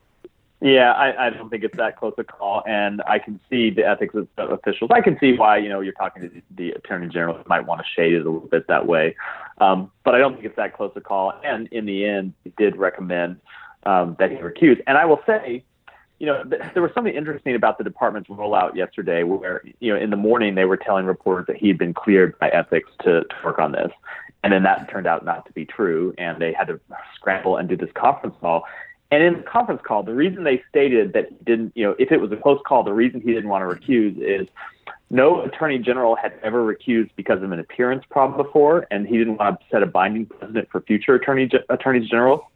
Yeah, I, I don't think it's that close a call, and I can see the ethics of officials. I can see why, you know, you're talking to the, the Attorney General might want to shade it a little bit that way, um, but I don't think it's that close a call. And in the end, he did recommend um, that he recuse. And I will say, you know, th- there was something interesting about the department's rollout yesterday, where, you know, in the morning they were telling reporters that he had been cleared by ethics to, to work on this. And then that turned out not to be true, and they had to scramble and do this conference call. And in the conference call, the reason they stated that he didn't, you know, if it was a close call, the reason he didn't want to recuse is no attorney general had ever recused because of an appearance problem before, and he didn't want to set a binding precedent for future attorney attorneys general.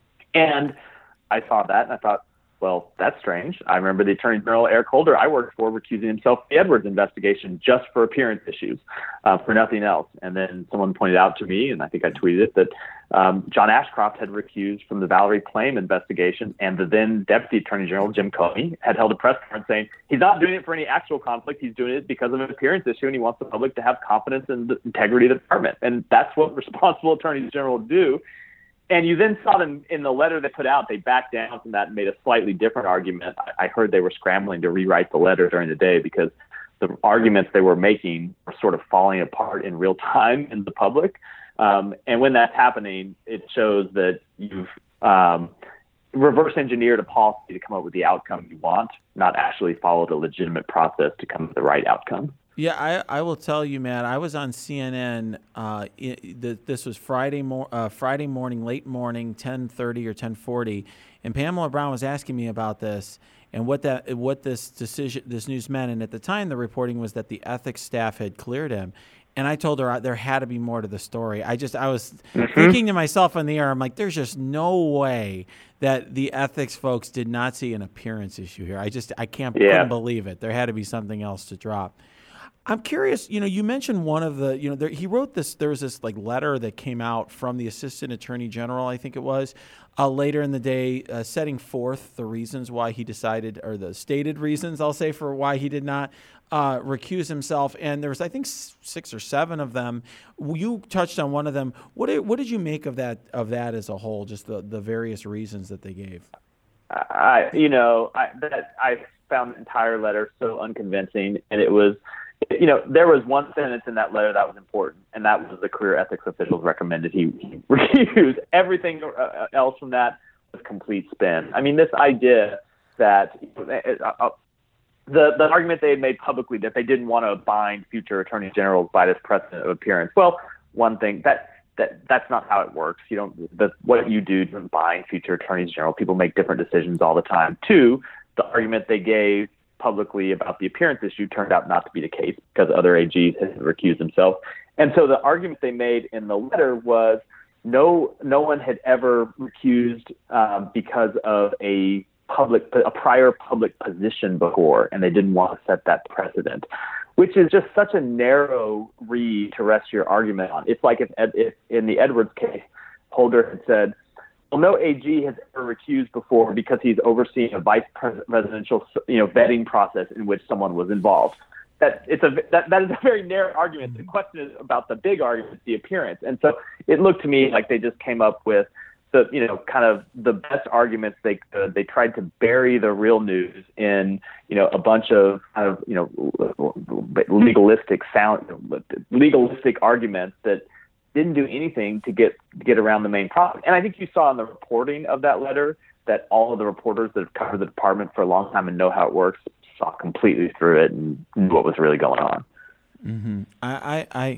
And I saw that, and I thought, well, that's strange. I remember the Attorney General, Eric Holder, I worked for, recusing himself from the Edwards investigation just for appearance issues, uh, for nothing else. And then someone pointed out to me, and I think I tweeted it, that um, John Ashcroft had recused from the Valerie Plame investigation, and the then Deputy Attorney General, Jim Comey, had held a press conference saying he's not doing it for any actual conflict. He's doing it because of an appearance issue, and he wants the public to have confidence in the integrity of the department. And that's what responsible attorneys general do. And you then saw them in the letter they put out, they backed down from that and made a slightly different argument. I heard they were scrambling to rewrite the letter during the day because the arguments they were making were sort of falling apart in real time in the public. Um, and when that's happening, it shows that you've um, reverse engineered a policy to come up with the outcome you want, not actually followed a legitimate process to come to the right outcome. Yeah, I, I will tell you, Matt. I was on C N N. Uh, it, the, this was Friday mor- uh, Friday morning, late morning, ten thirty or ten forty, and Pamela Brown was asking me about this and what that what this decision, this news meant. And at the time, the reporting was that the ethics staff had cleared him. And I told her there had to be more to the story. I just I was mm-hmm. thinking to myself on the air, I'm like, there's just no way that the ethics folks did not see an appearance issue here. I just I can't yeah. couldn't believe it. There had to be something else to drop. I'm curious, you know, you mentioned one of the, you know, there, he wrote this, there was this like letter that came out from the Assistant Attorney General, I think it was, uh, later in the day, uh, setting forth the reasons why he decided, or the stated reasons, I'll say, for why he did not uh, recuse himself. And there was, I think, six or seven of them. You touched on one of them. What did, what did you make of that, of that as a whole, just the, the various reasons that they gave? I, you know, I, that, I found the entire letter so unconvincing, and it was, you know, there was one sentence in that letter that was important, and that was the career ethics officials recommended he, he recuse. Everything else from that was complete spin. I mean, this idea that uh, the the argument they had made publicly that they didn't want to bind future attorney generals by this precedent of appearance. Well, one thing that that that's not how it works. You don't. The, what you do doesn't bind future attorneys general. People make different decisions all the time. Two, the argument they gave publicly about the appearance issue turned out not to be the case because other A Gs had recused themselves. And so the argument they made in the letter was no no one had ever recused um, because of a public a prior public position before, and they didn't want to set that precedent, which is just such a narrow read to rest your argument on. It's like if, if in the Edwards case, Holder had said, well, no A G has ever recused before because he's overseeing a vice presidential, you know, vetting process in which someone was involved. That it's a that, that is a very narrow argument. The question is about the big argument, the appearance. And so it looked to me like they just came up with the, you know, kind of the best arguments they could. They tried to bury the real news in, you know, a bunch of kind of, you know, legalistic sound, legalistic arguments that didn't do anything to get get around the main problem. And I think you saw in the reporting of that letter that all of the reporters that have covered the department for a long time and know how it works saw completely through it and knew what was really going on. Mm-hmm. I, I, I,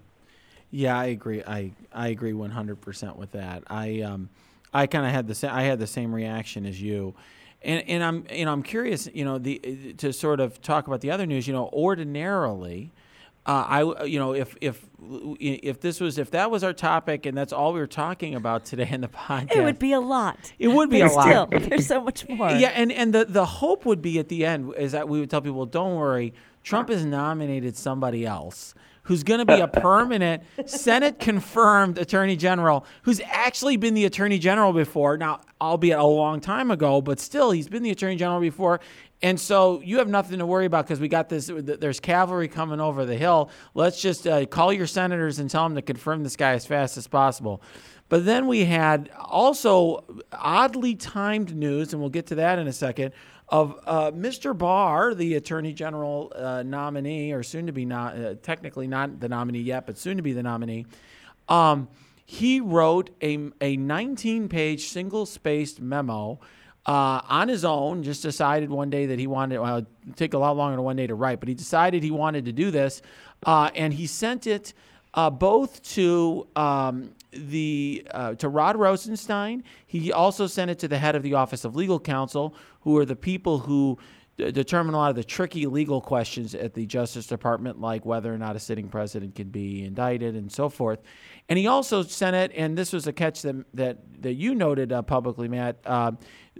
yeah, I agree. I, I agree one hundred percent with that. I, um, I kind of had the same. I had the same reaction as you, and and I'm, you know, I'm curious, you know, the to sort of talk about the other news. You know, ordinarily. Uh, I, you know, if if if this was if that was our topic and that's all we were talking about today in the podcast, it would be a lot. It would be but a lot. Still, there's so much more. Yeah, and, and the, the hope would be at the end is that we would tell people, don't worry, Trump has nominated somebody else who's going to be a permanent Senate confirmed Attorney General who's actually been the Attorney General before. Now, albeit a long time ago, but still, he's been the Attorney General before. And so you have nothing to worry about because we got this. There's cavalry coming over the hill. Let's just uh, call your senators and tell them to confirm this guy as fast as possible. But then we had also oddly timed news, and we'll get to that in a second, of uh, Mister Barr, the Attorney General uh, nominee, or soon to be not uh, technically not the nominee yet, but soon to be the nominee. Um, he wrote a a nineteen-page single-spaced memo. Uh, on his own, just decided one day that he wanted, well, it would take a lot longer than one day to write, but he decided he wanted to do this. Uh, and he sent it uh, both to um, the uh, to Rod Rosenstein. He also sent it to the head of the Office of Legal Counsel, who are the people who d- determine a lot of the tricky legal questions at the Justice Department, like whether or not a sitting president can be indicted and so forth. And he also sent it, and this was a catch that that, that you noted uh, publicly, Matt, uh,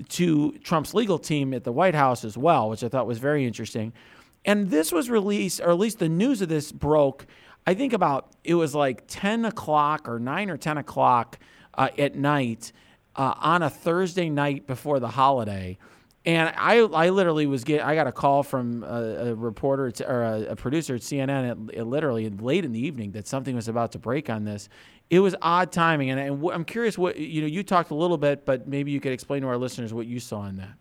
to Trump's legal team at the White House as well, which I thought was very interesting. And this was released, or at least the news of this broke, I think about, it was like ten o'clock or nine or ten o'clock uh, at night uh, on a Thursday night before the holiday. And I I literally was get I got a call from a, a reporter to, or a, a producer at C N N at, at literally late in the evening that something was about to break on this. It was odd timing, and, and I'm curious what you know. You talked a little bit, but maybe you could explain to our listeners what you saw in that.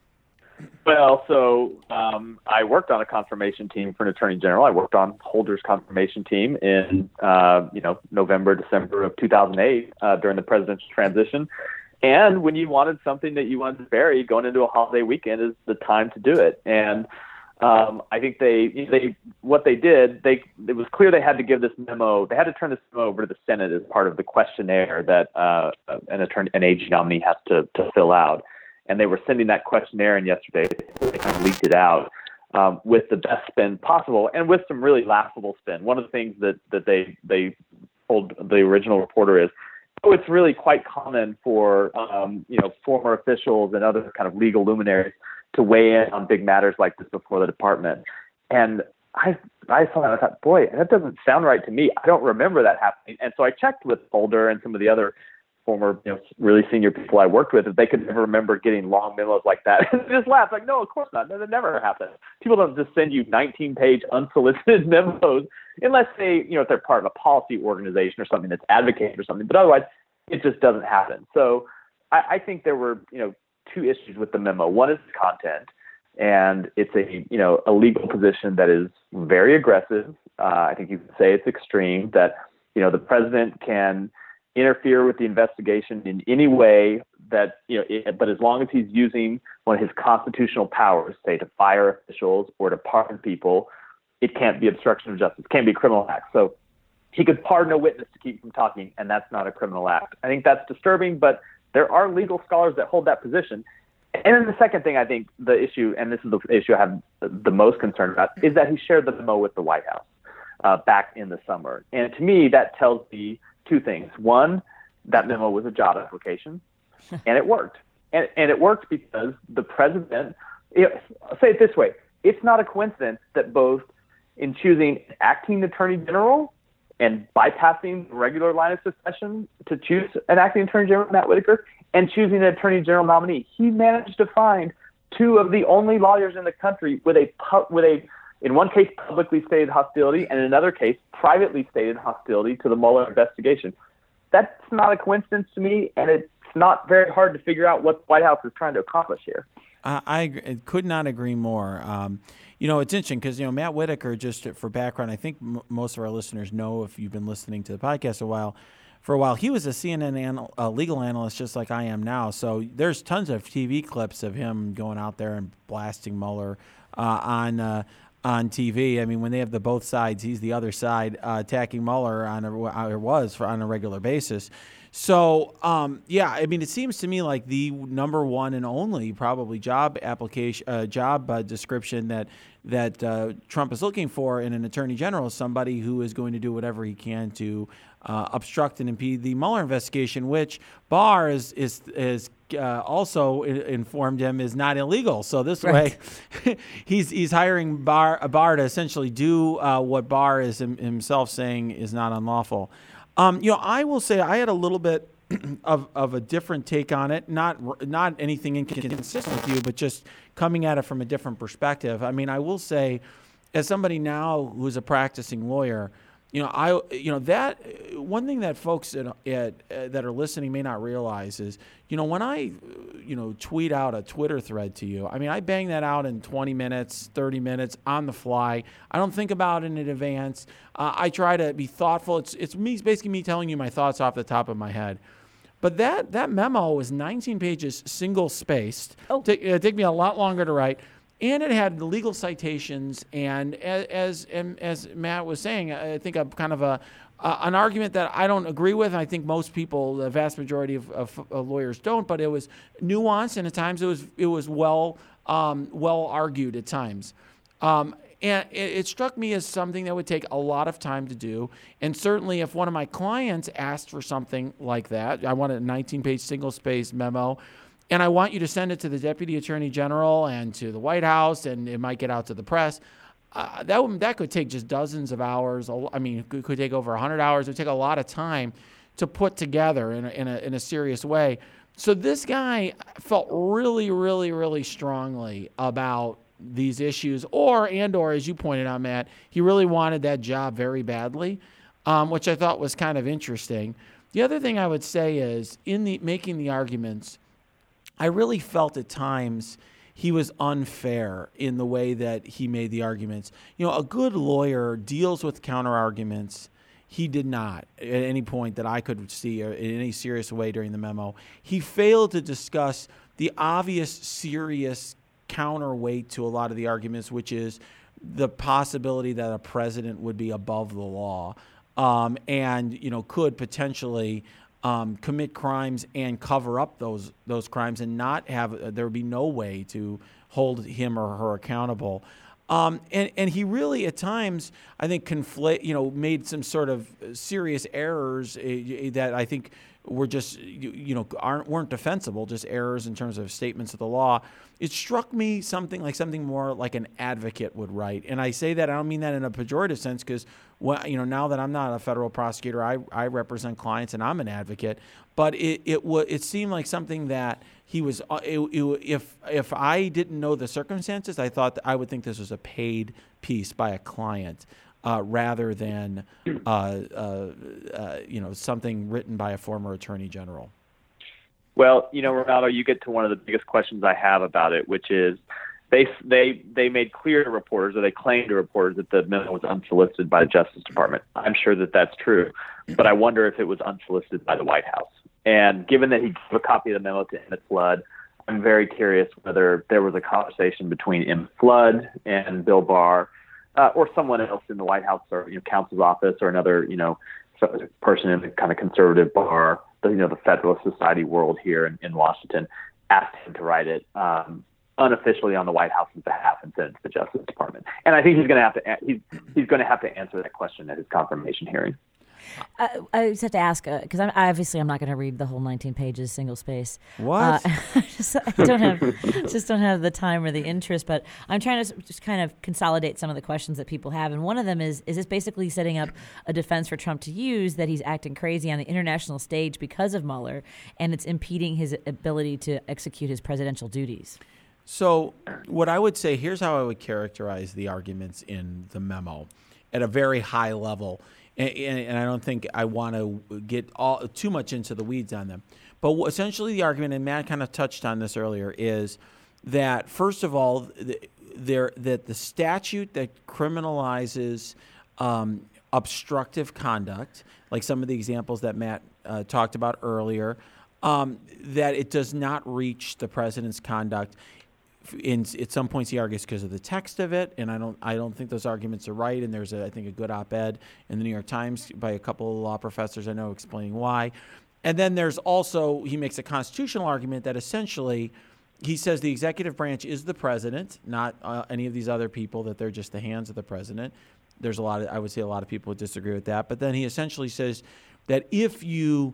Well, so um, I worked on a confirmation team for an attorney general. I worked on Holder's confirmation team in uh, you know November, December of two thousand eight uh, during the presidential transition. And when you wanted something that you wanted to bury, going into a holiday weekend is the time to do it. And um, I think they, they, what they did, they, it was clear they had to give this memo. They had to turn this memo over to the Senate as part of the questionnaire that uh, an attorney, an A G nominee has to, to fill out. And they were sending that questionnaire in yesterday. They kind of leaked it out um, with the best spin possible and with some really laughable spin. One of the things that, that they, they told the original reporter is, oh, it's really quite common for, um, you know, former officials and other kind of legal luminaries to weigh in on big matters like this before the department. And I I saw that and I thought, boy, that doesn't sound right to me. I don't remember that happening. And so I checked with Boulder and some of the other former, you know, really senior people I worked with if they could ever remember getting long memos like that. And they just laughed, like, no, of course not. No, that never happened. People don't just send you nineteen-page unsolicited memos unless they, you know, if they're part of a policy organization or something that's advocating for something. But otherwise, it just doesn't happen. So I, I think there were, you know, two issues with the memo. One is the content, and it's a, you know, a legal position that is very aggressive. Uh, I think you could say it's extreme, that, you know, the president can interfere with the investigation in any way that, you know, it, but as long as he's using one of his constitutional powers, say to fire officials or to pardon people, it can't be obstruction of justice, it can't be a criminal act. So he could pardon a witness to keep from talking, and that's not a criminal act. I think that's disturbing, but there are legal scholars that hold that position. And then the second thing, I think the issue, and this is the issue I have the most concern about, is that he shared the memo with the White House uh, back in the summer. And to me, that tells me two things. One, that memo was a job application, and it worked. And, and it worked because the president, it, I'll say it this way, it's not a coincidence that both in choosing acting attorney general and bypassing the regular line of succession to choose an acting attorney general, Matt Whitaker, and choosing an attorney general nominee, he managed to find two of the only lawyers in the country with a, with a, in one case, publicly stated hostility, and in another case, privately stated hostility to the Mueller investigation. That's not a coincidence to me, and it's not very hard to figure out what the White House is trying to accomplish here. Uh, I agree, could not agree more. Um, you know, it's interesting because, you know, Matt Whitaker, just for background, I think m- most of our listeners know, if you've been listening to the podcast a while, for a while, he was a C N N anal- uh, legal analyst just like I am now. So there's tons of T V clips of him going out there and blasting Mueller uh, on uh, on T V. I mean, when they have the both sides, he's the other side uh, attacking Mueller on a, or was for, on a regular basis. So, um, yeah, I mean, it seems to me like the number one and only probably job application, uh, job uh, description that that uh, Trump is looking for in an attorney general is somebody who is going to do whatever he can to uh, obstruct and impede the Mueller investigation, which Barr is is is uh, also informed him is not illegal. So this right. way, he's he's hiring Barr Barr to essentially do uh, what Barr is him, himself saying is not unlawful. Um, you know, I will say I had a little bit of, of a different take on it, not not anything inconsistent with you, but just coming at it from a different perspective. I mean, I will say, as somebody now who's a practicing lawyer, you know, I you know that one thing that folks at, at uh, that are listening may not realize is, you know, when I, you know, tweet out a Twitter thread to you, I mean, I bang that out in twenty minutes, thirty minutes on the fly. I don't think about it in advance. Uh, I try to be thoughtful. It's it's me basically me telling you my thoughts off the top of my head. But that that memo was nineteen pages, single spaced. Oh, T- it took me a lot longer to write. And it had legal citations, and as as, as Matt was saying, I think a kind of a uh, an argument that I don't agree with. And I think most people, the vast majority of, of, of lawyers, don't. But it was nuanced, and at times it was it was well um, well argued at times. Um, and it, it struck me as something that would take a lot of time to do. And certainly, if one of my clients asked for something like that, I want a nineteen-page single-spaced memo. And I want you to send it to the Deputy Attorney General and to the White House, and it might get out to the press. Uh, that would, that could take just dozens of hours. I mean, it could take over one hundred hours. It would take a lot of time to put together in a, in a, in a serious way. So this guy felt really, really, really strongly about these issues, or and or, as you pointed out, Matt, he really wanted that job very badly, um, which I thought was kind of interesting. The other thing I would say is, in the making the arguments, I really felt at times he was unfair in the way that he made the arguments. You know, a good lawyer deals with counter arguments. He did not at any point that I could see or in any serious way during the memo. He failed to discuss the obvious serious counterweight to a lot of the arguments, which is the possibility that a president would be above the law um, and, you know, could potentially um, commit crimes and cover up those those crimes and not have, there would be no way to hold him or her accountable. Um, and, and he really, at times, I think, conflate, you know, made some sort of serious errors uh, that I think were just, you, you know, aren't weren't defensible, just errors in terms of statements of the law. It struck me something like something more like an advocate would write. And I say that, I don't mean that in a pejorative sense, because, well, you know, now that I'm not a federal prosecutor, I, I represent clients and I'm an advocate. But it it, w- it seemed like something that he was, uh, it, it, if if I didn't know the circumstances, I thought that I would think this was a paid piece by a client uh, rather than, uh, uh, uh, you know, something written by a former attorney general. Well, you know, Ronaldo, you get to one of the biggest questions I have about it, which is they they they made clear to reporters, or they claimed to reporters, that the memo was unsolicited by the Justice Department. I'm sure that that's true, but I wonder if it was unsolicited by the White House. And given that he gave a copy of the memo to Emmett Flood, I'm very curious whether there was a conversation between Emmett Flood and Bill Barr, uh, or someone else in the White House, or, you know, counsel's office, or another, you know, person in the kind of conservative bar, you know, the Federalist Society world here in, in Washington, asked him to write it um, unofficially on the White House's behalf and send it to the Justice Department. And I think he's going to have to he's he's going to have to answer that question at his confirmation hearing. Uh, I just have to ask, because uh, I'm obviously I'm not going to read the whole nineteen pages single space. What? Uh, I, just, I don't have just don't have the time or the interest. But I'm trying to just kind of consolidate some of the questions that people have, and one of them is: is this basically setting up a defense for Trump to use that he's acting crazy on the international stage because of Mueller, and it's impeding his ability to execute his presidential duties? So, what I would say, here's how I would characterize the arguments in the memo at a very high level. And, and I don't think I want to get all too much into the weeds on them. But essentially the argument, and Matt kind of touched on this earlier, is that, first of all, there that the statute that criminalizes um, obstructive conduct, like some of the examples that Matt uh, talked about earlier, um, that it does not reach the president's conduct. In, at some points, he argues because of the text of it, and I don't, I don't think those arguments are right. And there's, a, I think, a good op-ed in the New York Times by a couple of law professors I know explaining why. And then there's also, he makes a constitutional argument that essentially, he says the executive branch is the president, not uh, any of these other people, that they're just the hands of the president. There's a lot of, I would say, a lot of people would disagree with that. But then he essentially says that if you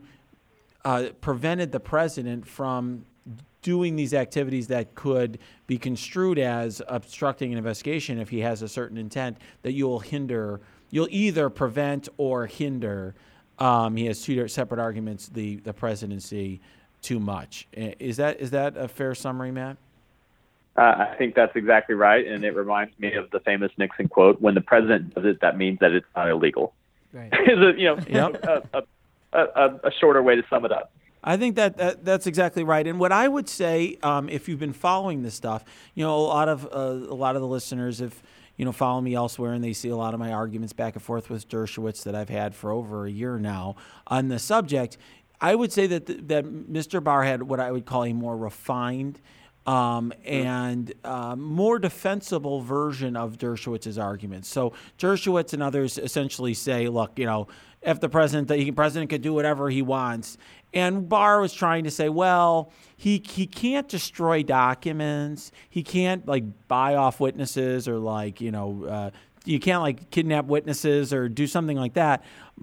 uh, prevented the president from doing these activities that could be construed as obstructing an investigation, if he has a certain intent, that you'll hinder, you'll either prevent or hinder, um, he has two separate arguments, the, the presidency too much. Is that is that a fair summary, Matt? Uh, I think that's exactly right, and it reminds me of the famous Nixon quote, when the president does it, that means that it's not illegal. Right. Is a, you know, Yep. a, a, a, a shorter way to sum it up. I think that, that that's exactly right. And what I would say, um, if you've been following this stuff, you know, a lot of uh, a lot of the listeners, if you know, follow me elsewhere, and they see a lot of my arguments back and forth with Dershowitz that I've had for over a year now on the subject. I would say that that Mister Barr had what I would call a more refined um, and uh, more defensible version of Dershowitz's arguments. So Dershowitz and others essentially say, look, you know, if the president, the president could do whatever he wants. And Barr was trying to say, well, he he can't destroy documents. He can't, like, buy off witnesses, or, like, you know, uh, you can't, like, kidnap witnesses or do something like that.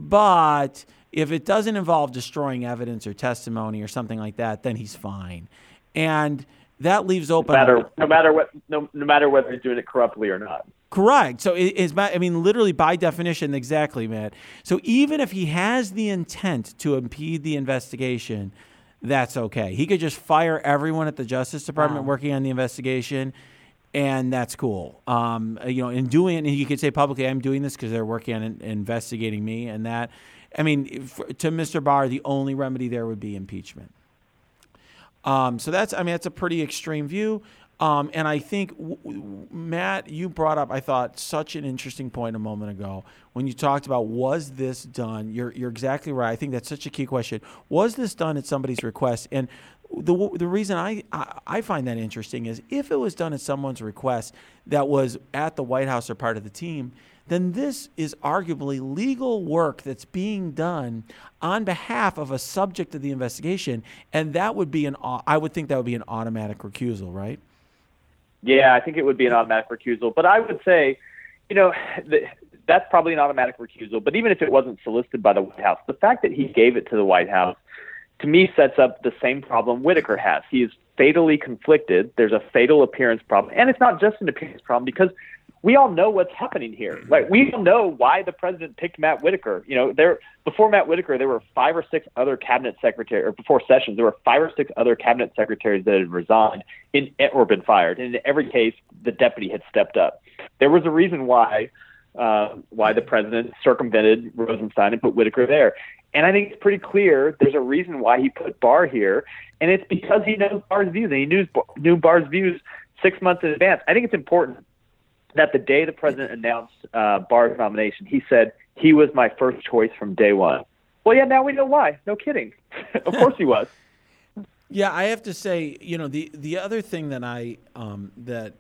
But if it doesn't involve destroying evidence or testimony or something like that, then he's fine. And that leaves open. No matter, no matter what, no, no matter whether he's doing it corruptly or not. Correct. So it is, I mean, literally by definition, exactly, Matt. So even if he has the intent to impede the investigation, that's okay. He could just fire everyone at the Justice Department Wow. working on the investigation, and that's cool. Um, you know, in doing it, and you could say publicly, I'm doing this because they're working on investigating me, and that. I mean, if, to Mister Barr, the only remedy there would be impeachment. Um, so that's, I mean, that's a pretty extreme view. Um, and I think, w- w- Matt, you brought up, I thought, such an interesting point a moment ago when you talked about, was this done? You're you're exactly right. I think that's such a key question. Was this done at somebody's request? And the the reason I, I, I find that interesting is if it was done at someone's request that was at the White House or part of the team, then this is arguably legal work that's being done on behalf of a subject of the investigation. And that would be an, I would think that would be an automatic recusal, right? Yeah, I think it would be an automatic recusal. But I would say, you know, the, that's probably an automatic recusal. But even if it wasn't solicited by the White House, the fact that he gave it to the White House, to me, sets up the same problem Whitaker has. He is fatally conflicted. There's a fatal appearance problem. And it's not just an appearance problem, because we all know what's happening here. Like, we all know why the president picked Matt Whitaker. You know, there before Matt Whitaker, there were five or six other cabinet secretaries, or before Sessions, there were five or six other cabinet secretaries that had resigned in, or been fired. And in every case, the deputy had stepped up. There was a reason why uh, why the president circumvented Rosenstein and put Whitaker there. And I think it's pretty clear there's a reason why he put Barr here, and it's because he knows Barr's views, and he knew, knew Barr's views six months in advance. I think it's important that the day the president announced uh, Barr's nomination, he said he was my first choice from day one. Well, yeah, now we know why. No kidding. Of course he was. Yeah, I have to say, you know, the the other thing that I um, that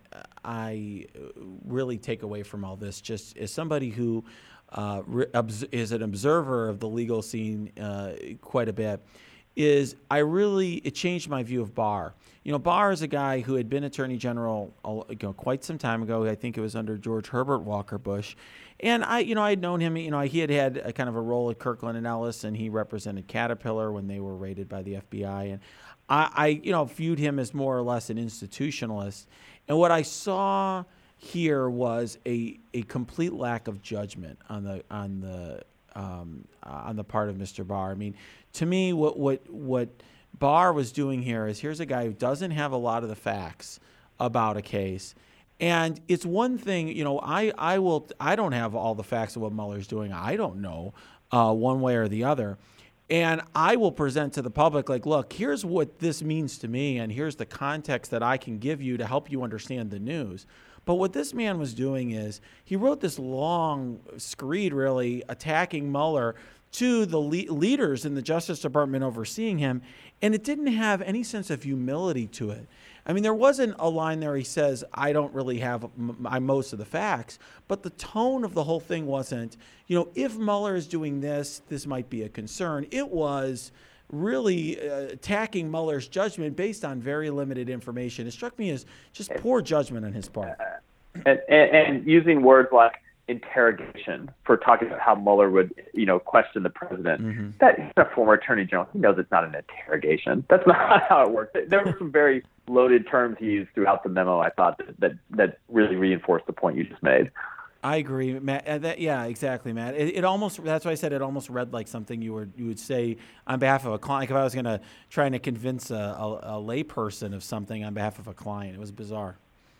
I really take away from all this, just as somebody who uh, re- obs- is an observer of the legal scene uh, quite a bit, is I really it changed my view of Barr. You know, Barr is a guy who had been Attorney General you know, quite some time ago. I think it was under George Herbert Walker Bush. And I, you know, I had known him, you know, he had had a kind of a role at Kirkland and Ellis, and he represented Caterpillar when they were raided by the F B I. And I, I, you know, viewed him as more or less an institutionalist. And what I saw here was a, a complete lack of judgment on the, on the, um, on the part of Mister Barr. I mean, to me, what, what, what, Barr was doing here is here's a guy who doesn't have a lot of the facts about a case. And it's one thing, you know, I, I will, I don't have all the facts of what Mueller's doing. I don't know uh, one way or the other. And I will present to the public, like, look, here's what this means to me, and here's the context that I can give you to help you understand the news. But what this man was doing is he wrote this long screed, really, attacking Mueller to the le- leaders in the Justice Department overseeing him, and it didn't have any sense of humility to it. I mean, there wasn't a line there he says, I don't really have m- my, most of the facts, but the tone of the whole thing wasn't, you know, if Mueller is doing this, this might be a concern. It was really uh, attacking Mueller's judgment based on very limited information. It struck me as just poor judgment on his part. And, and, and using words like interrogation for talking about how Mueller would, you know, question the president. Mm-hmm. That he's a former attorney general. He knows it's not an interrogation. That's not how it works. There were some very loaded terms he used throughout the memo, I thought, that that, that really reinforced the point you just made. I agree, Matt. Uh, that, yeah, exactly, Matt. It, it almost, that's why I said it almost read like something you were you would say on behalf of a client. Like if I was going to try to convince a, a, a layperson of something on behalf of a client. It was bizarre.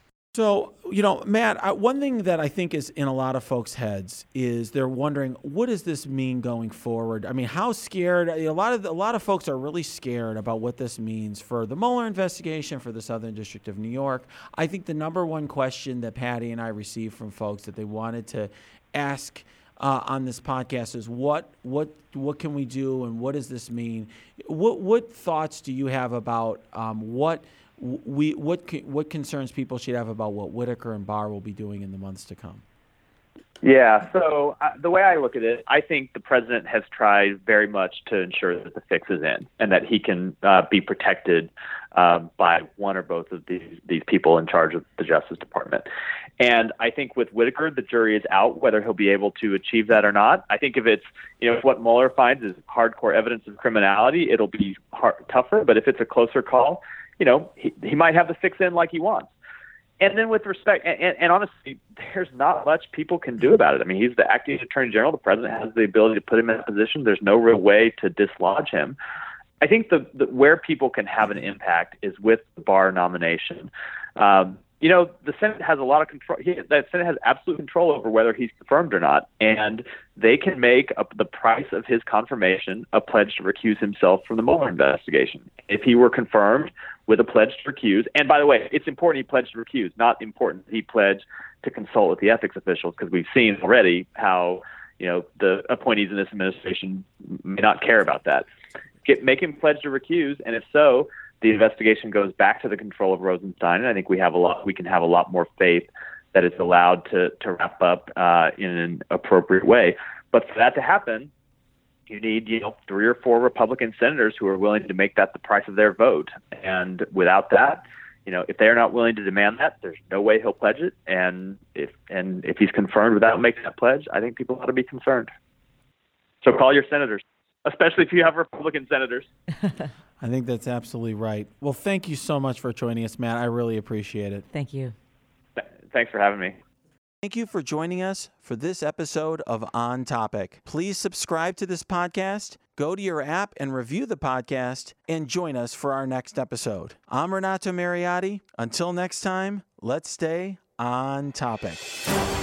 So, you know, Matt, I, one thing that I think is in a lot of folks' heads is they're wondering, what does this mean going forward? I mean, how scared? A lot of a lot of folks are really scared about what this means for the Mueller investigation, for the Southern District of New York. I think the number one question that Patty and I received from folks that they wanted to ask uh, on this podcast is what what what can we do, and what does this mean? What what thoughts do you have about um, what? We what what concerns people should have about what Whitaker and Barr will be doing in the months to come? Yeah, so uh, the way I look at it, I think the president has tried very much to ensure that the fix is in and that he can uh, be protected uh, by one or both of these these people in charge of the Justice Department. And I think with Whitaker, the jury is out whether he'll be able to achieve that or not. I think if it's, you know, if what Mueller finds is hardcore evidence of criminality, it'll be hard, tougher. But if it's a closer call, you know, he, he might have the fix in like he wants. And then with respect, and, and, and honestly, there's not much people can do about it. I mean, he's the acting attorney general. The president has the ability to put him in a position. There's no real way to dislodge him. I think the, the where people can have an impact is with the Barr nomination. Um, you know, the Senate has a lot of control. He, the Senate has absolute control over whether he's confirmed or not, and they can make a, the price of his confirmation a pledge to recuse himself from the Mueller investigation. If he were confirmed, with a pledge to recuse. And by the way, it's important he pledged to recuse, not important he pledged to consult with the ethics officials, because we've seen already how, you know, the appointees in this administration may not care about that. Get, make him pledge to recuse, and if so, the investigation goes back to the control of Rosenstein, and I think we have a lot. We can have a lot more faith that it's allowed to to wrap up uh, in an appropriate way. But for that to happen, you need, you know, three or four Republican senators who are willing to make that the price of their vote. And without that, you know, if they're not willing to demand that, there's no way he'll pledge it. And if and if he's confirmed without making that pledge, I think people ought to be concerned. So call your senators, especially if you have Republican senators. I think that's absolutely right. Well, thank you so much for joining us, Matt. I really appreciate it. Thank you. Th- thanks for having me. Thank you for joining us for this episode of On Topic. Please subscribe to this podcast, go to your app and review the podcast, and join us for our next episode. I'm Renato Mariotti. Until next time, let's stay on topic.